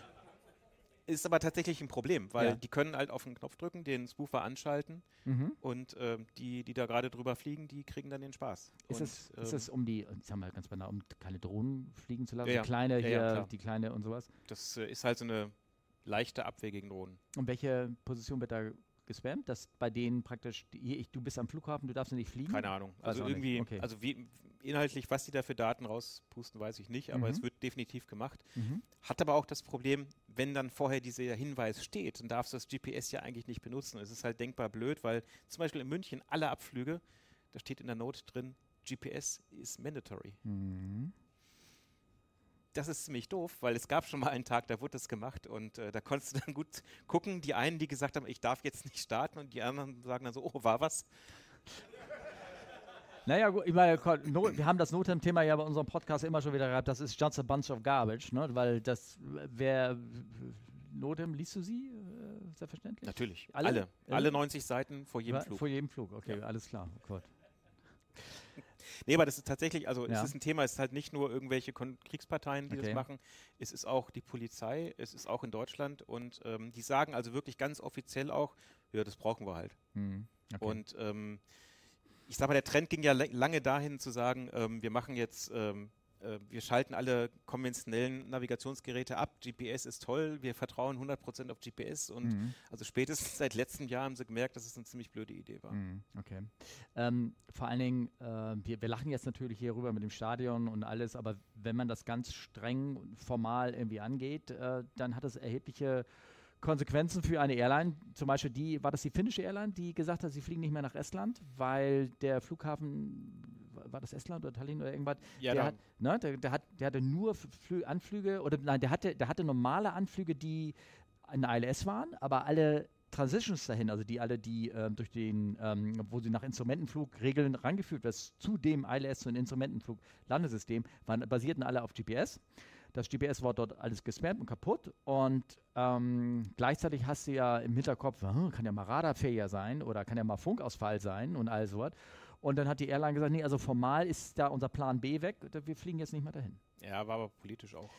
ist aber tatsächlich ein Problem, weil Ja. die können halt auf den Knopf drücken, den Spoofer anschalten Mhm. und ähm, die, die da gerade drüber fliegen, die kriegen dann den Spaß. Ist, und, es, ist ähm, es um die, sagen wir ganz banal, um keine Drohnen fliegen zu lassen? Ja, ja. Die kleine Ja, hier, ja, klar. die kleine und sowas. das äh, ist halt so eine leichte Abwehr gegen Drohnen. Und welche Position wird da gespammt? Dass bei denen praktisch, die, hier, ich, du bist am Flughafen, du darfst nicht fliegen? Keine Ahnung. Weiß Also auch nicht. irgendwie, Okay. also wie inhaltlich, was die da für Daten rauspusten, weiß ich nicht, aber Mhm. es wird definitiv gemacht. Mhm. Hat aber auch das Problem, wenn dann vorher dieser Hinweis steht, dann darfst du das G P S ja eigentlich nicht benutzen. Es ist halt denkbar blöd, weil zum Beispiel in München alle Abflüge, da steht in der Note drin, G P S ist mandatory. Mhm. Das ist ziemlich doof, weil es gab schon mal einen Tag, da wurde das gemacht und äh, da konntest du dann gut gucken. Die einen, die gesagt haben, ich darf jetzt nicht starten und die anderen sagen dann so, oh, war was? Naja, gut, ich meine, Ko- No- wir haben das Notem-Thema ja bei unserem Podcast immer schon wieder gehabt, das ist just a bunch of garbage, ne? Weil das, wer, Notem, liest du sie, äh, selbstverständlich? Natürlich, Alle? alle. Alle? Alle neunzig Seiten vor jedem Wa- Flug. Vor jedem Flug, okay, Ja. alles klar, oh Gott. Nee, aber das ist tatsächlich, also Ja. es ist ein Thema, es ist halt nicht nur irgendwelche Kon Kriegsparteien, die Okay. das machen, es ist auch die Polizei, es ist auch in Deutschland und ähm, die sagen also wirklich ganz offiziell auch, ja, das brauchen wir halt. Mhm. Okay. Und ähm, ich sag mal, der Trend ging ja le- lange dahin zu sagen, ähm, wir machen jetzt ähm, äh, wir schalten alle konventionellen Navigationsgeräte ab, G P S ist toll, wir vertrauen hundert Prozent auf G P S und Mhm. also spätestens seit letztem Jahr haben sie gemerkt, dass es eine ziemlich blöde Idee war. Mhm, okay. Ähm, vor allen Dingen, äh, wir, wir lachen jetzt natürlich hier rüber mit dem Stadion und alles, aber wenn man das ganz streng und formal irgendwie angeht, äh, dann hat das erhebliche Konsequenzen für eine Airline. Zum Beispiel die, war das die finnische Airline, die gesagt hat, sie fliegen nicht mehr nach Estland, weil der Flughafen, war das Estland oder Tallinn oder irgendwas, Ja, der, da- hat, ne, der, der, hat, der hatte nur Flü Anflüge, oder nein, der hatte, der hatte normale Anflüge, die in I L S waren, aber alle Transitions dahin, also die alle, die ähm, durch den, ähm, wo sie nach Instrumentenflugregeln rangeführt wird, zu dem I L S, zu einem Instrumentenflug-Landesystem, waren, basierten alle auf G P S. Das G P S war dort alles gespammt und kaputt und ähm, gleichzeitig hast du ja im Hinterkopf, hm, kann ja mal Radarfailure sein oder kann ja mal Funkausfall sein und all sowas. Und dann hat die Airline gesagt, nee, also formal ist da unser Plan B weg, wir fliegen jetzt nicht mehr dahin. Ja, war aber politisch auch.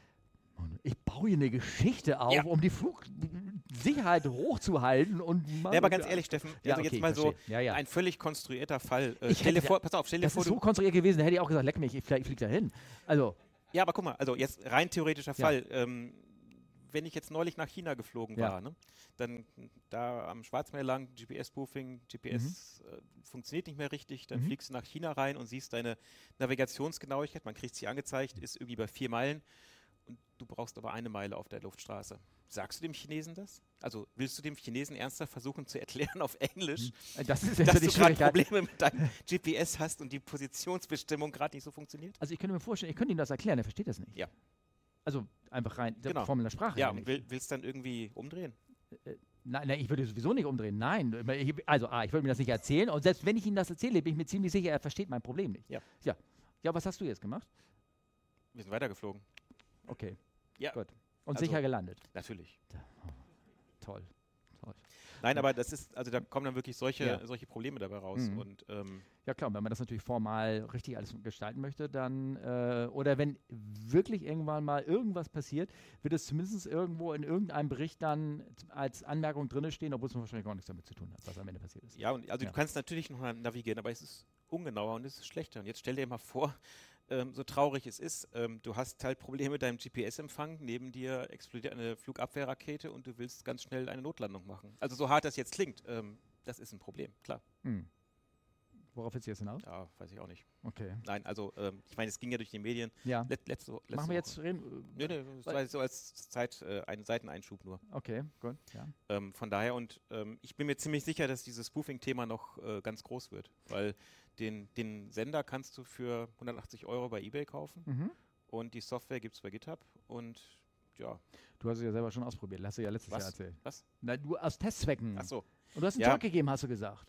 Ich baue hier eine Geschichte auf, Ja. um die Flugsicherheit hochzuhalten und Ja, aber ganz ehrlich, Steffen, Ja, also okay, jetzt mal ich so verstehe. Ja, ja. ein völlig konstruierter Fall. Äh, Ich stell dir hätte- vor, pass auf, stell dir Das vor, ist so du, konstruiert gewesen, da hätte ich auch gesagt, leck mich, ich, flie- ich fliege da hin. Also, ja, aber guck mal, also jetzt rein theoretischer Ja. Fall. Ähm, wenn ich jetzt neulich nach China geflogen Ja. war, ne, dann da am Schwarzmeer lang, G P S-Spoofing, G P S äh, funktioniert nicht mehr richtig, dann Mhm. fliegst du nach China rein und siehst deine Navigationsgenauigkeit, man kriegt sie angezeigt, ist irgendwie bei vier Meilen und du brauchst aber eine Meile auf der Luftstraße. Sagst du dem Chinesen das? Also willst du dem Chinesen ernsthaft versuchen zu erklären auf Englisch, das ist dass jetzt du die gerade Schwierigkeit. Probleme mit deinem G P S hast und die Positionsbestimmung gerade nicht so funktioniert? Also ich könnte mir vorstellen, ich könnte ihm das erklären, er versteht das nicht. Ja. Also einfach rein, der Genau. Form in der Sprache. Ja, ja und nicht. will, willst dann irgendwie umdrehen? Nein, nein, ich würde sowieso nicht umdrehen. Nein. Ich, also, A, ich würde mir das nicht erzählen. Und selbst wenn ich ihm das erzähle, bin ich mir ziemlich sicher, er versteht mein Problem nicht. Ja. Ja, ja was hast du jetzt gemacht? Wir sind weitergeflogen. Okay. Ja. Gut. Und Also- sicher gelandet. Natürlich. Toll. Toll. Nein, aber das ist, also da kommen dann wirklich solche, Ja. solche Probleme dabei raus. Mhm. Und ähm, Ja klar, wenn man das natürlich formal richtig alles gestalten möchte, dann, äh, oder wenn wirklich irgendwann mal irgendwas passiert, wird es zumindest irgendwo in irgendeinem Bericht dann als Anmerkung drin stehen, obwohl es wahrscheinlich gar nichts damit zu tun hat, was am Ende passiert ist. ja, und also Ja. du kannst natürlich noch mal navigieren, aber es ist ungenauer und es ist schlechter. Und jetzt stell dir mal vor, ähm, so traurig es ist, ähm, du hast halt Probleme mit deinem G P S-Empfang, neben dir explodiert eine Flugabwehrrakete und du willst ganz schnell eine Notlandung machen. Also so hart das jetzt klingt, ähm, das ist ein Problem, klar. Hm. Worauf willst du jetzt hinaus? Ja, weiß ich auch nicht. Okay. Nein, also ähm, ich meine, es ging ja durch die Medien. Ja. Let, letzte, letzte Machen wir Woche. jetzt reden? Nö, nö, das war so als Zeit, äh, ein Seiteneinschub nur. Okay, gut. Ja. Ähm, von daher, und ähm, ich bin mir ziemlich sicher, dass dieses Spoofing-Thema noch äh, ganz groß wird, weil den, den Sender kannst du für hundertachtzig Euro bei eBay kaufen Mhm. und die Software gibt es bei GitHub und ja, Du hast es ja selber schon ausprobiert, hast du ja letztes Was? Jahr erzählt. was? Na, du aus Testzwecken. Ach so, Und du hast einen Ja. Talk gegeben, hast du gesagt.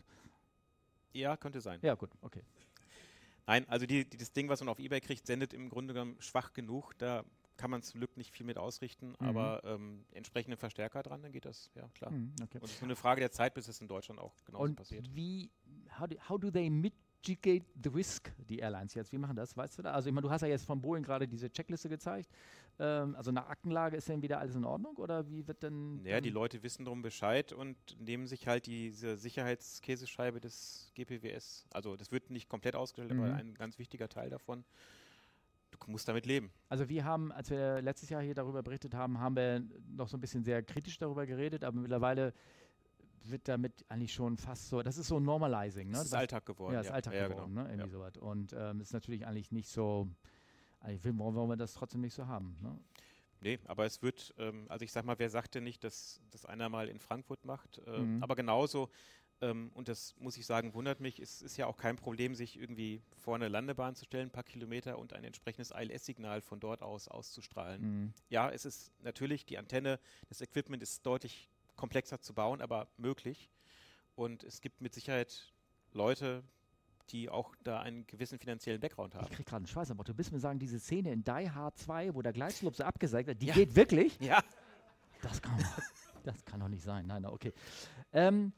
ja, könnte sein. Ja, gut, okay. Nein, also die, die, das Ding, was man auf eBay kriegt, sendet im Grunde genommen schwach genug, da kann man zum Glück nicht viel mit ausrichten, Mhm. aber ähm, entsprechende Verstärker dran, dann geht das, ja klar. Hm, okay. Und es ist nur eine Frage der Zeit, bis es in Deutschland auch genauso Und passiert. wie, how do, how do they mitigate the risk, die Airlines jetzt? Wie machen das? Weißt du da? Also ich meine, du hast ja jetzt von Boeing gerade diese Checkliste gezeigt. Ähm, also nach Aktenlage ist dann wieder alles in Ordnung oder wie wird denn... Ja, die dann- Leute wissen darum Bescheid und nehmen sich halt diese Sicherheitskäsescheibe des G P W S. Also das wird nicht komplett ausgestellt, Mhm. aber ein ganz wichtiger Teil davon. Du musst damit leben. Also wir haben, als wir letztes Jahr hier darüber berichtet haben, haben wir noch so ein bisschen sehr kritisch darüber geredet, aber mittlerweile wird damit eigentlich schon fast so, das ist so Normalizing. Ne? Das ist Was- Alltag geworden. Ja, ist Alltag ja, geworden, genau. ne? Irgendwie Ja. sowas. Und ähm, ist natürlich eigentlich nicht so, eigentlich will- wollen wir das trotzdem nicht so haben. Ne? Nee, aber es wird, ähm, also ich sag mal, wer sagt denn nicht, dass das einer mal in Frankfurt macht? Ähm, Mhm. Aber genauso, ähm, und das muss ich sagen, wundert mich, es ist ja auch kein Problem, sich irgendwie vor eine Landebahn zu stellen, ein paar Kilometer und ein entsprechendes I L S-Signal von dort aus auszustrahlen. Mhm. Ja, es ist natürlich, die Antenne, das Equipment ist deutlich komplexer zu bauen, aber möglich. Und es gibt mit Sicherheit Leute, die auch da einen gewissen finanziellen Background Ich haben. krieg gerade einen Schweißabbau. Du bist mir sagen, diese Szene in Die Hard zwei, wo der Gleitschlupf so abgesägt wird, die Ja. geht wirklich? Ja, Das kann, das kann doch nicht sein. Nein, na, okay. Ähm,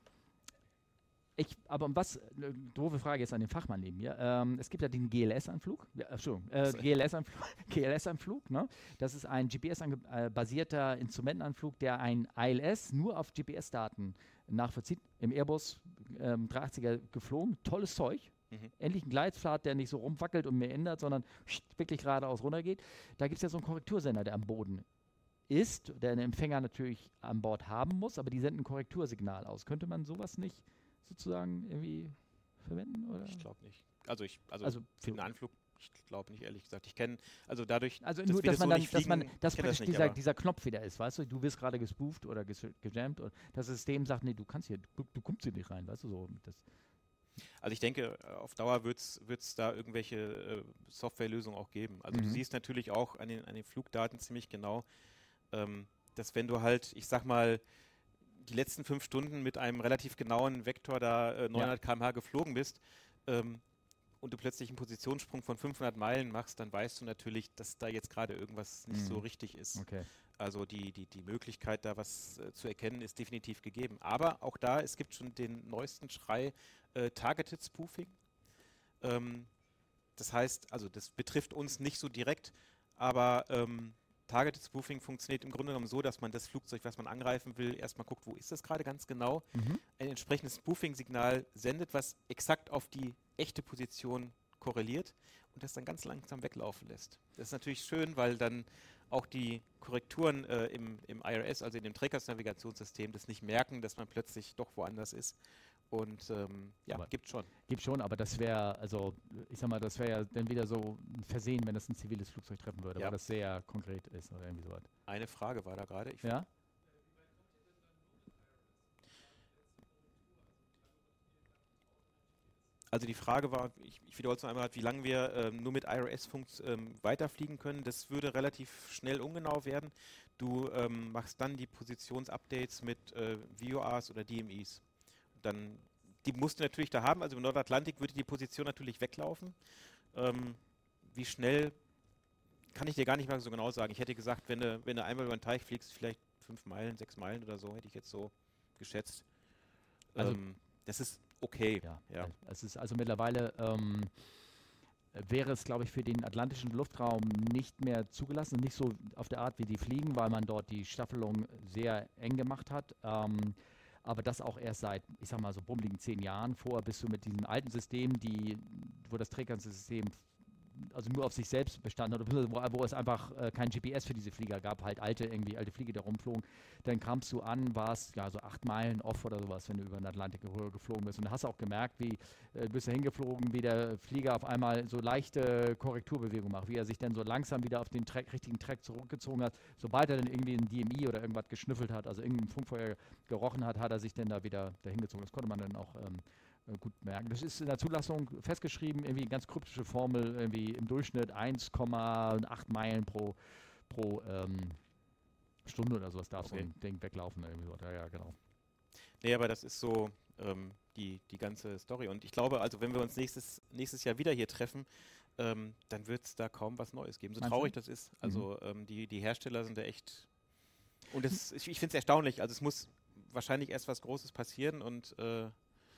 ich, aber um was, eine doofe Frage jetzt an den Fachmann neben mir. Ähm, es gibt ja den G L S-Anflug. Ja, Entschuldigung, äh, So. G L S-Anflug. G L S-Anflug, ne? Das ist ein G P S-basierter Instrumentenanflug, der ein I L S nur auf G P S-Daten nachvollzieht. Im Airbus ähm, dreihundertachtziger geflogen. Tolles Zeug. Mhm. Endlich ein Gleitpfad, der nicht so rumwackelt und mehr ändert, sondern wirklich geradeaus runtergeht. Da gibt es ja so einen Korrektursender, der am Boden ist, der einen Empfänger natürlich an Bord haben muss, aber die senden ein Korrektursignal aus. Könnte man sowas nicht sozusagen irgendwie verwenden? Oder? Ich glaube nicht. Also ich, also, Also für den Anflug, ich glaube nicht, ehrlich gesagt. Ich kenne, also dadurch, Also dass nur, wir dass das man so dann, nicht dass fliegen, man, dass ich kenn das praktisch nicht, dieser, aber- dieser Knopf wieder ist, weißt du, du wirst gerade gespooft oder ges gejammt und das System sagt, nee, du kannst hier, du, du kommst hier nicht rein, weißt du, so. Das, Also ich denke, äh, auf Dauer wird es da irgendwelche äh, Softwarelösungen auch geben. Also du Mhm. siehst natürlich auch an den, an den Flugdaten ziemlich genau, ähm, dass wenn du halt, ich sag mal, die letzten fünf Stunden mit einem relativ genauen Vektor da äh, neunhundert Kilometer pro Stunde geflogen bist ähm, und du plötzlich einen Positionssprung von fünfhundert Meilen machst, dann weißt du natürlich, dass da jetzt gerade irgendwas nicht Mhm. so richtig ist. okay. Also die, die, die Möglichkeit, da was äh, zu erkennen, ist definitiv gegeben. Aber auch da, es gibt schon den neuesten Schrei, äh, Targeted Spoofing. Ähm, das heißt, also das betrifft uns nicht so direkt, aber ähm, Targeted Spoofing funktioniert im Grunde genommen so, dass man das Flugzeug, was man angreifen will, erstmal guckt, wo ist das gerade ganz genau, Mhm. ein entsprechendes Spoofing-Signal sendet, was exakt auf die echte Position korreliert und das dann ganz langsam weglaufen lässt. Das ist natürlich schön, weil dann auch die Korrekturen äh, im, im I R S, also in dem Trackers-Navigationssystem, das nicht merken, dass man plötzlich doch woanders ist. Und ähm, ja, Aber- gibt schon. Gibt schon, aber das wäre, also ich sag mal, das wäre ja dann wieder so ein Versehen, wenn das ein ziviles Flugzeug treffen würde, Ja. weil das sehr konkret ist oder irgendwie sowas. Eine Frage war da gerade. Ich Ja? Also die Frage war, ich, ich wiederhole es noch einmal, wie lange wir ähm, nur mit I R S-Funk ähm, weiterfliegen können. Das würde relativ schnell ungenau werden. Du ähm, machst dann die Positionsupdates mit äh, V O Rs oder D M Is. Dann, die musst du natürlich da haben. Also im Nordatlantik würde die Position natürlich weglaufen. Ähm, wie schnell, kann ich dir gar nicht mal so genau sagen. Ich hätte gesagt, wenn du, wenn du einmal über den Teich fliegst, vielleicht fünf Meilen, sechs Meilen oder so, hätte ich jetzt so geschätzt. Also- ähm, das ist okay. Ja. Ja. Es ist also mittlerweile ähm, wäre es, glaube ich, für den atlantischen Luftraum nicht mehr zugelassen, nicht so auf der Art, wie die fliegen, weil man dort die Staffelung sehr eng gemacht hat. Ähm, aber das auch erst seit, ich sag mal, so bummeligen zehn Jahren. Vorher bist du mit diesen alten Systemen, die, wo das Trägersystem also nur auf sich selbst bestanden hat, oder wo, wo es einfach äh, kein G P S für diese Flieger gab, halt alte, irgendwie alte Flieger, die rumflogen. Dann kamst du an, warst ja so acht Meilen off oder sowas, wenn du über den Atlantik geflogen bist. Und da hast du auch gemerkt, wie äh, du bist da hingeflogen, wie der Flieger auf einmal so leichte Korrekturbewegungen macht, wie er sich dann so langsam wieder auf den Track, richtigen Track zurückgezogen hat. Sobald er dann irgendwie ein D M I oder irgendwas geschnüffelt hat, also irgendein Funkfeuer gerochen hat, hat er sich dann da wieder dahin gezogen. Das konnte man dann auch ähm, gut merken. Das ist in der Zulassung festgeschrieben, irgendwie eine ganz kryptische Formel, irgendwie im Durchschnitt eins Komma acht Meilen pro, pro ähm, Stunde oder sowas darf Okay. so ein Ding weglaufen. Irgendwie so. Ja, ja, genau. Nee, aber das ist so ähm, die, die ganze Story. Und ich glaube, also wenn wir uns nächstes, nächstes Jahr wieder hier treffen, ähm, dann wird es da kaum was Neues geben. So Meinst traurig du? das ist. Also ähm, die, die Hersteller sind da echt. Und das, ich, ich finde es erstaunlich. Also es muss wahrscheinlich erst was Großes passieren und äh,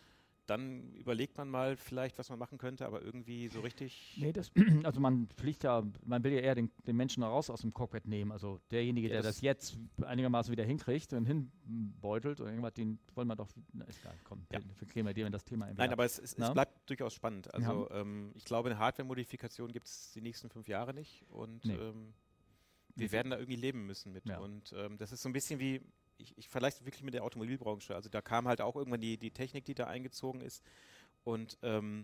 dann überlegt man mal vielleicht, was man machen könnte, aber irgendwie so richtig. Nee, das, also man fliegt ja, man will ja eher den, den Menschen raus aus dem Cockpit nehmen. Also derjenige, Ja, der das- das jetzt einigermaßen wieder hinkriegt und hinbeutelt oder irgendwas, den wollen wir doch, na ist egal, komm, Ja. verklieren wir dir, wenn das Thema irgendwie Nein, aber es, es, es Na? bleibt durchaus spannend. Also ähm, ich glaube, eine Hardware-Modifikation gibt es die nächsten fünf Jahre nicht und Nee. ähm, wir werden da irgendwie leben müssen mit. Ja. Und ähm, das ist so ein bisschen wie, ich, ich vergleiche es wirklich mit der Automobilbranche. Also da kam halt auch irgendwann die, die Technik, die da eingezogen ist. Und ähm,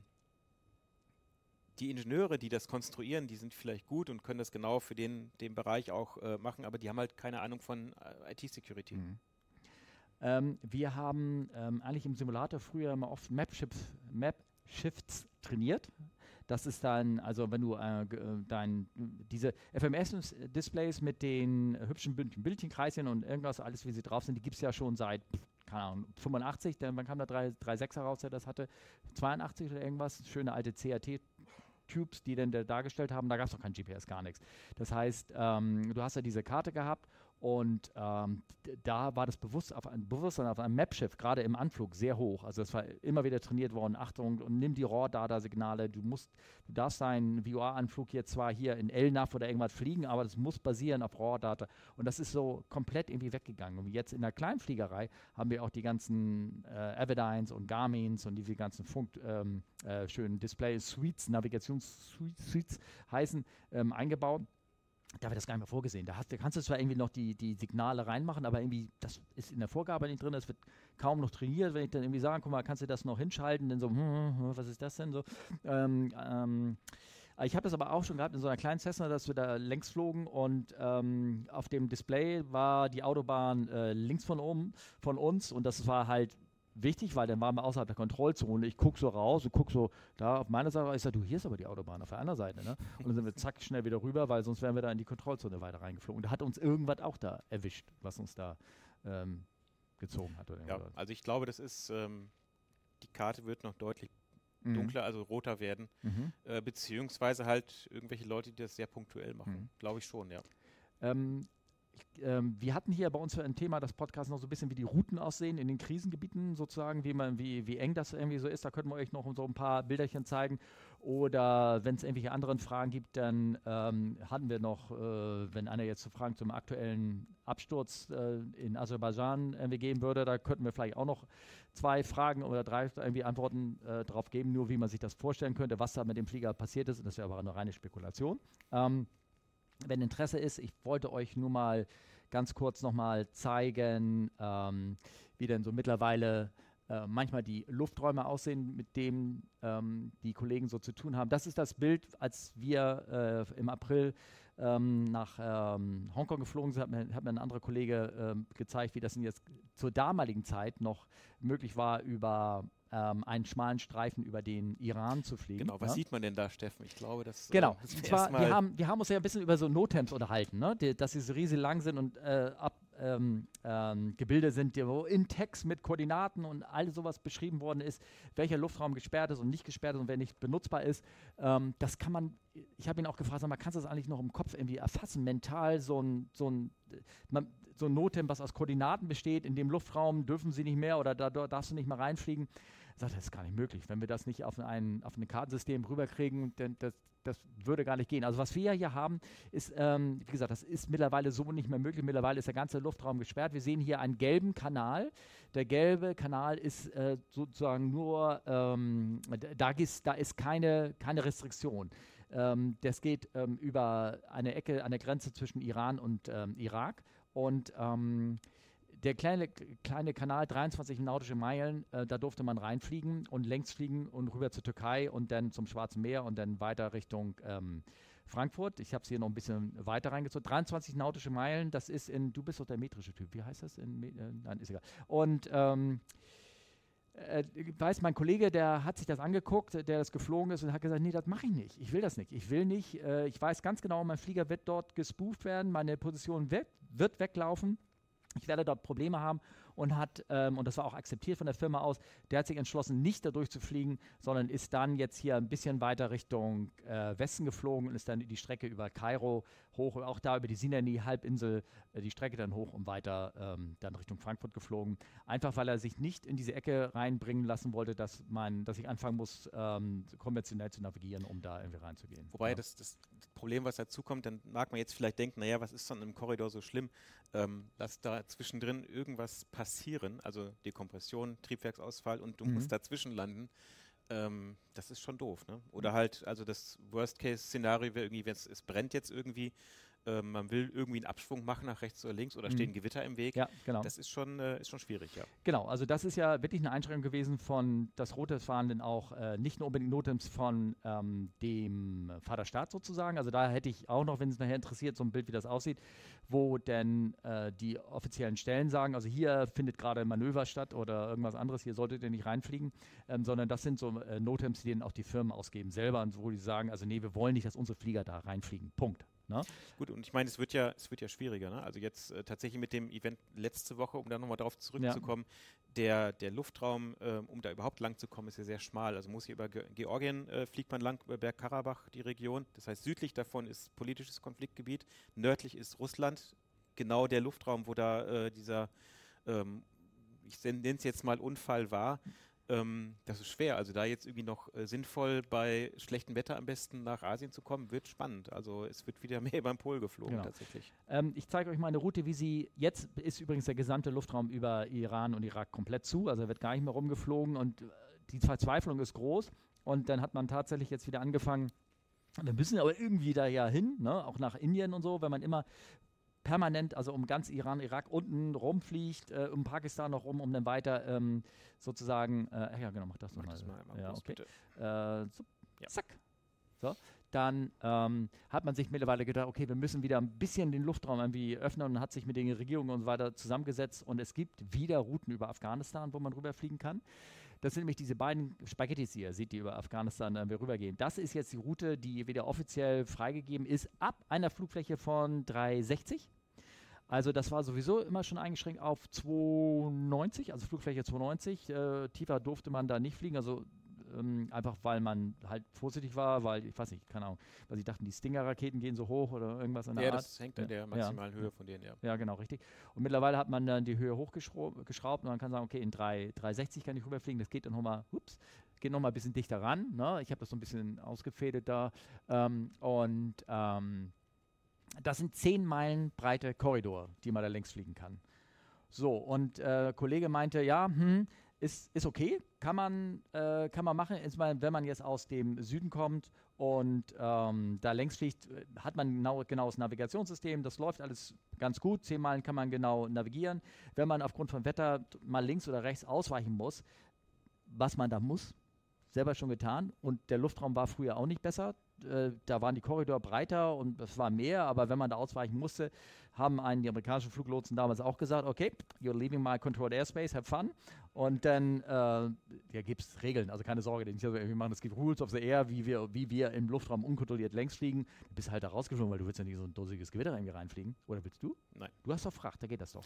die Ingenieure, die das konstruieren, die sind vielleicht gut und können das genau für den, den Bereich auch äh, machen, aber die haben halt keine Ahnung von äh, I T-Security. Mhm. Ähm, wir haben ähm, eigentlich im Simulator früher immer oft Map-Shifts Map Shifts trainiert. Das ist dann, also wenn du äh, ge- äh, dein, diese F M S-Displays mit den äh, hübschen Bild- Bildchenkreischen und irgendwas, alles wie sie drauf sind, die gibt es ja schon seit, pff, keine Ahnung, fünfundachtzig, dann wann kam da drei Komma sechser raus, der das hatte? zweiundachtzig oder irgendwas, schöne alte C R T-Tubes, die dann da dargestellt haben, da gab es noch kein G P S, gar nichts. Das heißt, ähm, du hast ja diese Karte gehabt Und ähm, d- da war das Bewusst auf ein, Bewusstsein auf einem Mapschiff, gerade im Anflug, sehr hoch. Also es war immer wieder trainiert worden, Achtung, und nimm die RAW-Data-Signale, du musst, du darfst deinen V O A-Anflug hier zwar hier in L N A V oder irgendwas fliegen, aber das muss basieren auf RAW-Data. Und das ist so komplett irgendwie weggegangen. Und jetzt in der Kleinfliegerei haben wir auch die ganzen äh, Everdines und Garmins und diese ganzen Funk, ähm, äh, schönen Display-Suites, Navigations-Suites heißen, ähm, eingebaut. Da wird das gar nicht mehr vorgesehen. Da, hast, da kannst du zwar irgendwie noch die, die Signale reinmachen, aber irgendwie, das ist in der Vorgabe nicht drin, das wird kaum noch trainiert. Wenn ich dann irgendwie sage, guck mal, kannst du das noch hinschalten? Dann so, hm, hm, was ist das denn so? Ähm, ähm, ich habe das aber auch schon gehabt in so einer kleinen Cessna, dass wir da längs flogen und ähm, auf dem Display war die Autobahn äh, links von, oben, von uns und das war halt wichtig, weil dann waren wir außerhalb der Kontrollzone. Ich gucke so raus und gucke so da auf meiner Seite. Ich sage, du, hier ist aber die Autobahn auf der anderen Seite. Ne? Und dann sind wir zack schnell wieder rüber, weil sonst wären wir da in die Kontrollzone weiter reingeflogen. Da hat uns irgendwas auch da erwischt, was uns da ähm, gezogen hat. Oder Ja, also ich glaube, das ist, ähm, die Karte wird noch deutlich mhm. dunkler, also roter werden, Mhm. äh, beziehungsweise halt irgendwelche Leute, die das sehr punktuell machen. Mhm. Glaube ich schon, ja. Ähm, ich, ähm, wir hatten hier bei uns für ein Thema das Podcast noch so ein bisschen, wie die Routen aussehen in den Krisengebieten sozusagen, wie man, wie, wie eng das irgendwie so ist. Da könnten wir euch noch so ein paar Bilderchen zeigen. Oder wenn es irgendwelche anderen Fragen gibt, dann ähm, hatten wir noch, äh, wenn einer jetzt Fragen zum aktuellen Absturz äh, in Aserbaidschan irgendwie geben würde, da könnten wir vielleicht auch noch zwei Fragen oder drei irgendwie Antworten äh, drauf geben, nur wie man sich das vorstellen könnte, was da mit dem Flieger passiert ist. Das wäre aber eine reine Spekulation. Ähm, Wenn Interesse ist, ich wollte euch nur mal ganz kurz nochmal zeigen, ähm, wie denn so mittlerweile äh, manchmal die Lufträume aussehen, mit denen ähm, die Kollegen so zu tun haben. Das ist das Bild, als wir äh, im April ähm, nach ähm, Hongkong geflogen sind, hat mir, hat mir ein anderer Kollege ähm, gezeigt, wie das denn jetzt zur damaligen Zeit noch möglich war, über ähm, einen schmalen Streifen über den Iran zu fliegen. Genau, was ja? sieht man denn da, Steffen? Ich glaube, das Genau, äh, das und wär zwar, erstmal- wir haben, wir haben uns ja ein bisschen über so Notems unterhalten, ne? Die, dass sie so riesig lang sind und äh, ab, ähm, ähm, Gebilde sind, die, wo in Text mit Koordinaten und all sowas beschrieben worden ist, welcher Luftraum gesperrt ist und nicht gesperrt ist und wer nicht benutzbar ist. Ähm, das kann man, ich habe ihn auch gefragt, sag mal, kannst du das eigentlich noch im Kopf irgendwie erfassen, mental, so ein, so ein, man, so ein Notem, was aus Koordinaten besteht, in dem Luftraum dürfen sie nicht mehr oder da, da darfst du nicht mehr reinfliegen. Ich sagte, das ist gar nicht möglich. Wenn wir das nicht auf ein, auf ein Kartensystem rüberkriegen, dann das, das würde gar nicht gehen. Also was wir hier haben, ist, ähm, wie gesagt, das ist mittlerweile so nicht mehr möglich. Mittlerweile ist der ganze Luftraum gesperrt. Wir sehen hier einen gelben Kanal. Der gelbe Kanal ist äh, sozusagen nur, ähm, da, ist, da ist keine, keine Restriktion. Ähm, das geht ähm, über eine Ecke an der Grenze zwischen Iran und ähm, Irak. Und ähm, der kleine, kleine Kanal, dreiundzwanzig nautische Meilen, äh, da durfte man reinfliegen und längs fliegen und rüber zur Türkei und dann zum Schwarzen Meer und dann weiter Richtung ähm, Frankfurt. Ich habe es hier noch ein bisschen weiter reingezogen. dreiundzwanzig nautische Meilen, das ist in, du bist doch der metrische Typ, wie heißt das? In, äh, nein, ist egal. Und ähm, äh, ich weiß, mein Kollege, der hat sich das angeguckt, der das geflogen ist und hat gesagt, nee, das mache ich nicht. Ich will das nicht. Ich will nicht. Äh, ich weiß ganz genau, mein Flieger wird dort gespooft werden, meine Position wird, wird weglaufen. Ich werde dort Probleme haben und hat, ähm, und das war auch akzeptiert von der Firma aus, der hat sich entschlossen, nicht dadurch zu fliegen, sondern ist dann jetzt hier ein bisschen weiter Richtung äh, Westen geflogen und ist dann die Strecke über Kairo hoch und auch da über die Sinai-Halbinsel äh, die Strecke dann hoch und weiter ähm, dann Richtung Frankfurt geflogen. Einfach, weil er sich nicht in diese Ecke reinbringen lassen wollte, dass, man, dass ich anfangen muss, ähm, konventionell zu navigieren, um da irgendwie reinzugehen. Wobei ja. das, das Problem, was dazu kommt, dann mag man jetzt vielleicht denken, naja, was ist dann im Korridor so schlimm? Ähm, dass da zwischendrin irgendwas passieren, also Dekompression, Triebwerksausfall und du Mhm. musst dazwischen landen, ähm, das ist schon doof. Ne? Oder halt, also das Worst-Case-Szenario wäre irgendwie, wenn es brennt jetzt irgendwie, ähm, man will irgendwie einen Abschwung machen nach rechts oder links oder Mhm. stehen Gewitter im Weg. Ja, genau. Das ist schon, äh, ist schon schwierig, ja. Genau, also das ist ja wirklich eine Einschränkung gewesen von das rote Fahren denn auch äh, nicht nur unbedingt Notems von ähm, dem Vaterstaat sozusagen. Also da hätte ich auch noch, wenn es nachher interessiert, so ein Bild, wie das aussieht, wo denn äh, die offiziellen Stellen sagen, also hier findet gerade ein Manöver statt oder irgendwas anderes, hier solltet ihr nicht reinfliegen, ähm, sondern das sind so äh, Notems, die dann auch die Firmen ausgeben selber und wo die sagen, also nee, wir wollen nicht, dass unsere Flieger da reinfliegen. Punkt. Ne? Gut, und ich meine, es wird ja, es wird ja schwieriger. Ne? Also jetzt äh, tatsächlich mit dem Event letzte Woche, um da nochmal drauf zurückzukommen, ja. der, der Luftraum, äh, um da überhaupt lang zu kommen, ist ja sehr schmal. Also muss hier über Ge Georgien äh, fliegt man lang, über Bergkarabach, die Region. Das heißt, südlich davon ist politisches Konfliktgebiet, nördlich ist Russland, genau der Luftraum, wo da äh, dieser, ähm, ich nenne es jetzt mal Unfall war, ähm, das ist schwer. Also da jetzt irgendwie noch äh, sinnvoll bei schlechtem Wetter am besten nach Asien zu kommen, wird spannend. Also es wird wieder mehr beim Pol geflogen Genau. tatsächlich. Ähm, ich zeige euch mal eine Route, wie sie, jetzt ist übrigens der gesamte Luftraum über Iran und Irak komplett zu, also wird gar nicht mehr rumgeflogen und äh, die Verzweiflung ist groß und dann hat man tatsächlich jetzt wieder angefangen, wir müssen aber irgendwie da ja hin, ne? Auch nach Indien und so, wenn man immer permanent, also um ganz Iran, Irak unten rumfliegt, äh, um Pakistan noch rum, um dann weiter ähm, sozusagen, äh, ja genau, mach das Mach nochmal. das mal einmal Ja, kurz, okay. bitte. Äh, so, Ja. Zack. So, dann ähm, hat man sich mittlerweile gedacht, okay, wir müssen wieder ein bisschen den Luftraum irgendwie öffnen und hat sich mit den Regierungen und so weiter zusammengesetzt und es gibt wieder Routen über Afghanistan, wo man rüberfliegen kann. Das sind nämlich diese beiden Spaghettis, die ihr seht, die über Afghanistan äh, rübergehen. Das ist jetzt die Route, die wieder offiziell freigegeben ist, ab einer Flugfläche von dreihundertsechzig. Also das war sowieso immer schon eingeschränkt auf zweihundertneunzig, also Flugfläche zweihundertneunzig. Äh, tiefer durfte man da nicht fliegen, also ähm, einfach weil man halt vorsichtig war, weil, ich weiß nicht, keine Ahnung, weil sie dachten, die Stinger-Raketen gehen so hoch oder irgendwas in der Ja, Art. das hängt an Ja, der maximalen ja. Höhe von denen, ja. Ja, genau, richtig. Und mittlerweile hat man dann die Höhe hochgeschraubt und man kann sagen, okay, in dreihundertsechzig kann ich rüberfliegen, das geht dann nochmal, ups, geht nochmal ein bisschen dichter ran. Ne? Ich habe das so ein bisschen ausgefädelt da. Ähm, und ähm, das sind zehn Meilen breite Korridor, die man da längs fliegen kann. So, und äh, Kollege meinte, ja, hm, ist, ist okay, kann man, äh, kann man machen, ist mal, wenn man jetzt aus dem Süden kommt und ähm, da längs fliegt, hat man genau genaues Navigationssystem, das läuft alles ganz gut, zehn Meilen kann man genau navigieren. Wenn man aufgrund von Wetter mal links oder rechts ausweichen muss, was man da muss, selber schon getan und der Luftraum war früher auch nicht besser, äh, da waren die Korridore breiter und es war mehr, aber wenn man da ausweichen musste, haben einen die amerikanischen Fluglotsen damals auch gesagt, okay, you're leaving my controlled airspace, have fun. Und dann äh, ja, gibt es Regeln, also keine Sorge, die nicht so irgendwie machen, es gibt Rules of the Air, wie wir, wie wir im Luftraum unkontrolliert längs fliegen. Du bist halt da rausgeflogen, weil du willst ja nicht so ein dosiges Gewitter irgendwie reinfliegen. Oder willst du? Nein. Du hast doch Fracht, da geht das doch.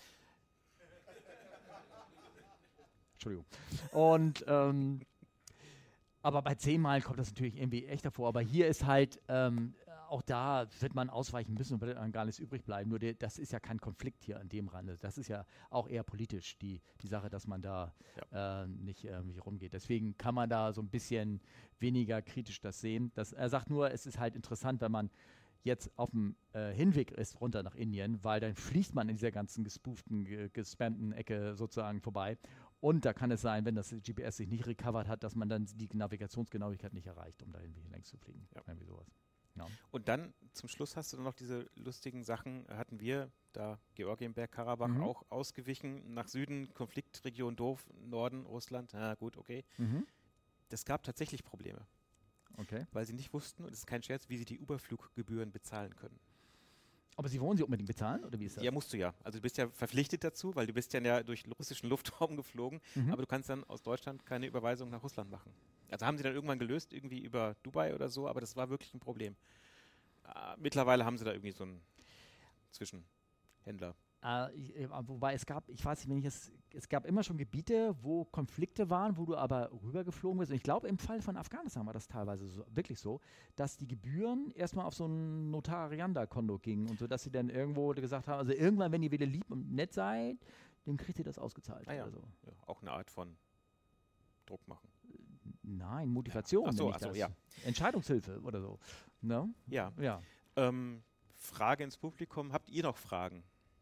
Entschuldigung. Und ähm, aber bei zehn Meilen kommt das natürlich irgendwie echt davor. Aber hier ist halt, ähm, auch da wird man ausweichen müssen und wird dann gar nichts übrig bleiben. Nur der, das ist ja kein Konflikt hier an dem Rande. Das ist ja auch eher politisch, die, die Sache, dass man da ja. äh, nicht irgendwie rumgeht. Deswegen kann man da so ein bisschen weniger kritisch das sehen. Das, er sagt nur, es ist halt interessant, wenn man jetzt auf dem äh, Hinweg ist, runter nach Indien, weil dann fließt man in dieser ganzen gespooften, ge gespammten Ecke sozusagen vorbei. Und da kann es sein, wenn das G P S sich nicht recovered hat, dass man dann die Navigationsgenauigkeit nicht erreicht, um dahin längs zu fliegen. Ja. Irgendwie sowas. Ja. Und dann zum Schluss hast du noch diese lustigen Sachen, hatten wir, da Georgien, Bergkarabach, Mhm. auch ausgewichen, nach Süden, Konfliktregion doof, Norden, Russland, na gut, okay. Mhm. Das gab tatsächlich Probleme, Okay. weil sie nicht wussten, und das ist kein Scherz, wie sie die Überfluggebühren bezahlen können. Aber Sie wollen sie unbedingt bezahlen, oder wie ist das? Ja, musst du ja. Also du bist ja verpflichtet dazu, weil du bist ja, ja durch den russischen Luftraum geflogen, Mhm. aber du kannst dann aus Deutschland keine Überweisung nach Russland machen. Also haben sie dann irgendwann gelöst, irgendwie über Dubai oder so, aber das war wirklich ein Problem. Äh, mittlerweile haben sie da irgendwie so einen Zwischenhändler. Äh, ich, äh, wobei es gab, ich weiß nicht, wenn ich es, es gab immer schon Gebiete, wo Konflikte waren, wo du aber rübergeflogen bist. Und ich glaube, im Fall von Afghanistan war das teilweise so, wirklich so, dass die Gebühren erstmal auf so ein Notarianda-Konto gingen und so, dass sie dann irgendwo gesagt haben, also irgendwann, wenn ihr wieder lieb und nett seid, dann kriegt ihr das ausgezahlt. Ah ja. Oder so. Ja, auch eine Art von Druck machen. Nein, Motivation. Ja. Ach so, nenn ich ach so, das. ja. Entscheidungshilfe oder so. Ne? Ja. Ja. Ähm, Frage ins Publikum. Habt ihr noch Fragen?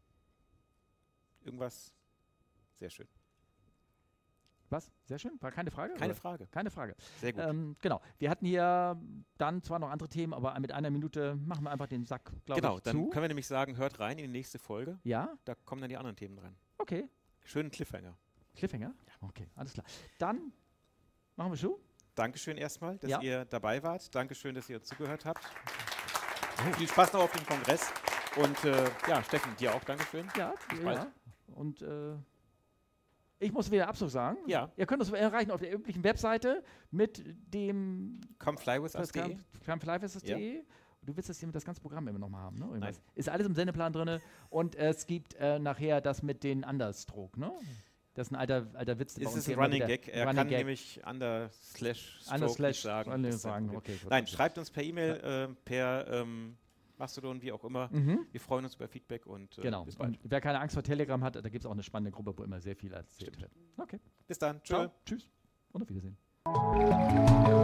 Irgendwas? Sehr schön. Was? Sehr schön. War keine Frage? Keine oder? Frage. Keine Frage. Sehr gut. Ähm, genau. Wir hatten hier dann zwar noch andere Themen, aber mit einer Minute machen wir einfach den Sack, glaube Genau, ich, dann zu. können wir nämlich sagen, hört rein in die nächste Folge. Ja? Da kommen dann die anderen Themen dran. Okay. Schönen Cliffhanger. Cliffhanger? Okay, alles klar. Dann machen wir schon. Dankeschön erstmal, dass Ja. ihr dabei wart. Dankeschön, dass ihr uns zugehört habt. Viel Spaß noch auf dem Kongress. Und äh, ja, Steffen, dir auch Dankeschön. Ja, Bis ja. bald. Und äh, ich muss wieder Abschluss sagen. Ja. Ihr könnt uns erreichen auf der üblichen Webseite mit dem Come fly with us punkt de. campflyfest.de. Du willst das hier mit das ganze Programm immer nochmal haben, ne? Irgendwas. Ist alles im Sendeplan drin. Und es gibt äh, nachher das mit den Understroke, ne? Das ist ein alter, alter Witz. Das ist ein Running Gag. Er kann nämlich under slash stroke Under slash sagen. Under Das ist sagen. ein Okay, gut. Nein, schreibt uns per E-Mail, äh, per ähm, Mastodon, wie auch immer. Mhm. Wir freuen uns über Feedback und äh, Genau. bis bald. Und wer keine Angst vor Telegram hat, da gibt es auch eine spannende Gruppe, wo immer sehr viel erzählt Stimmt. wird. Okay. Bis dann. Ciao. Tschö. Tschüss und auf Wiedersehen.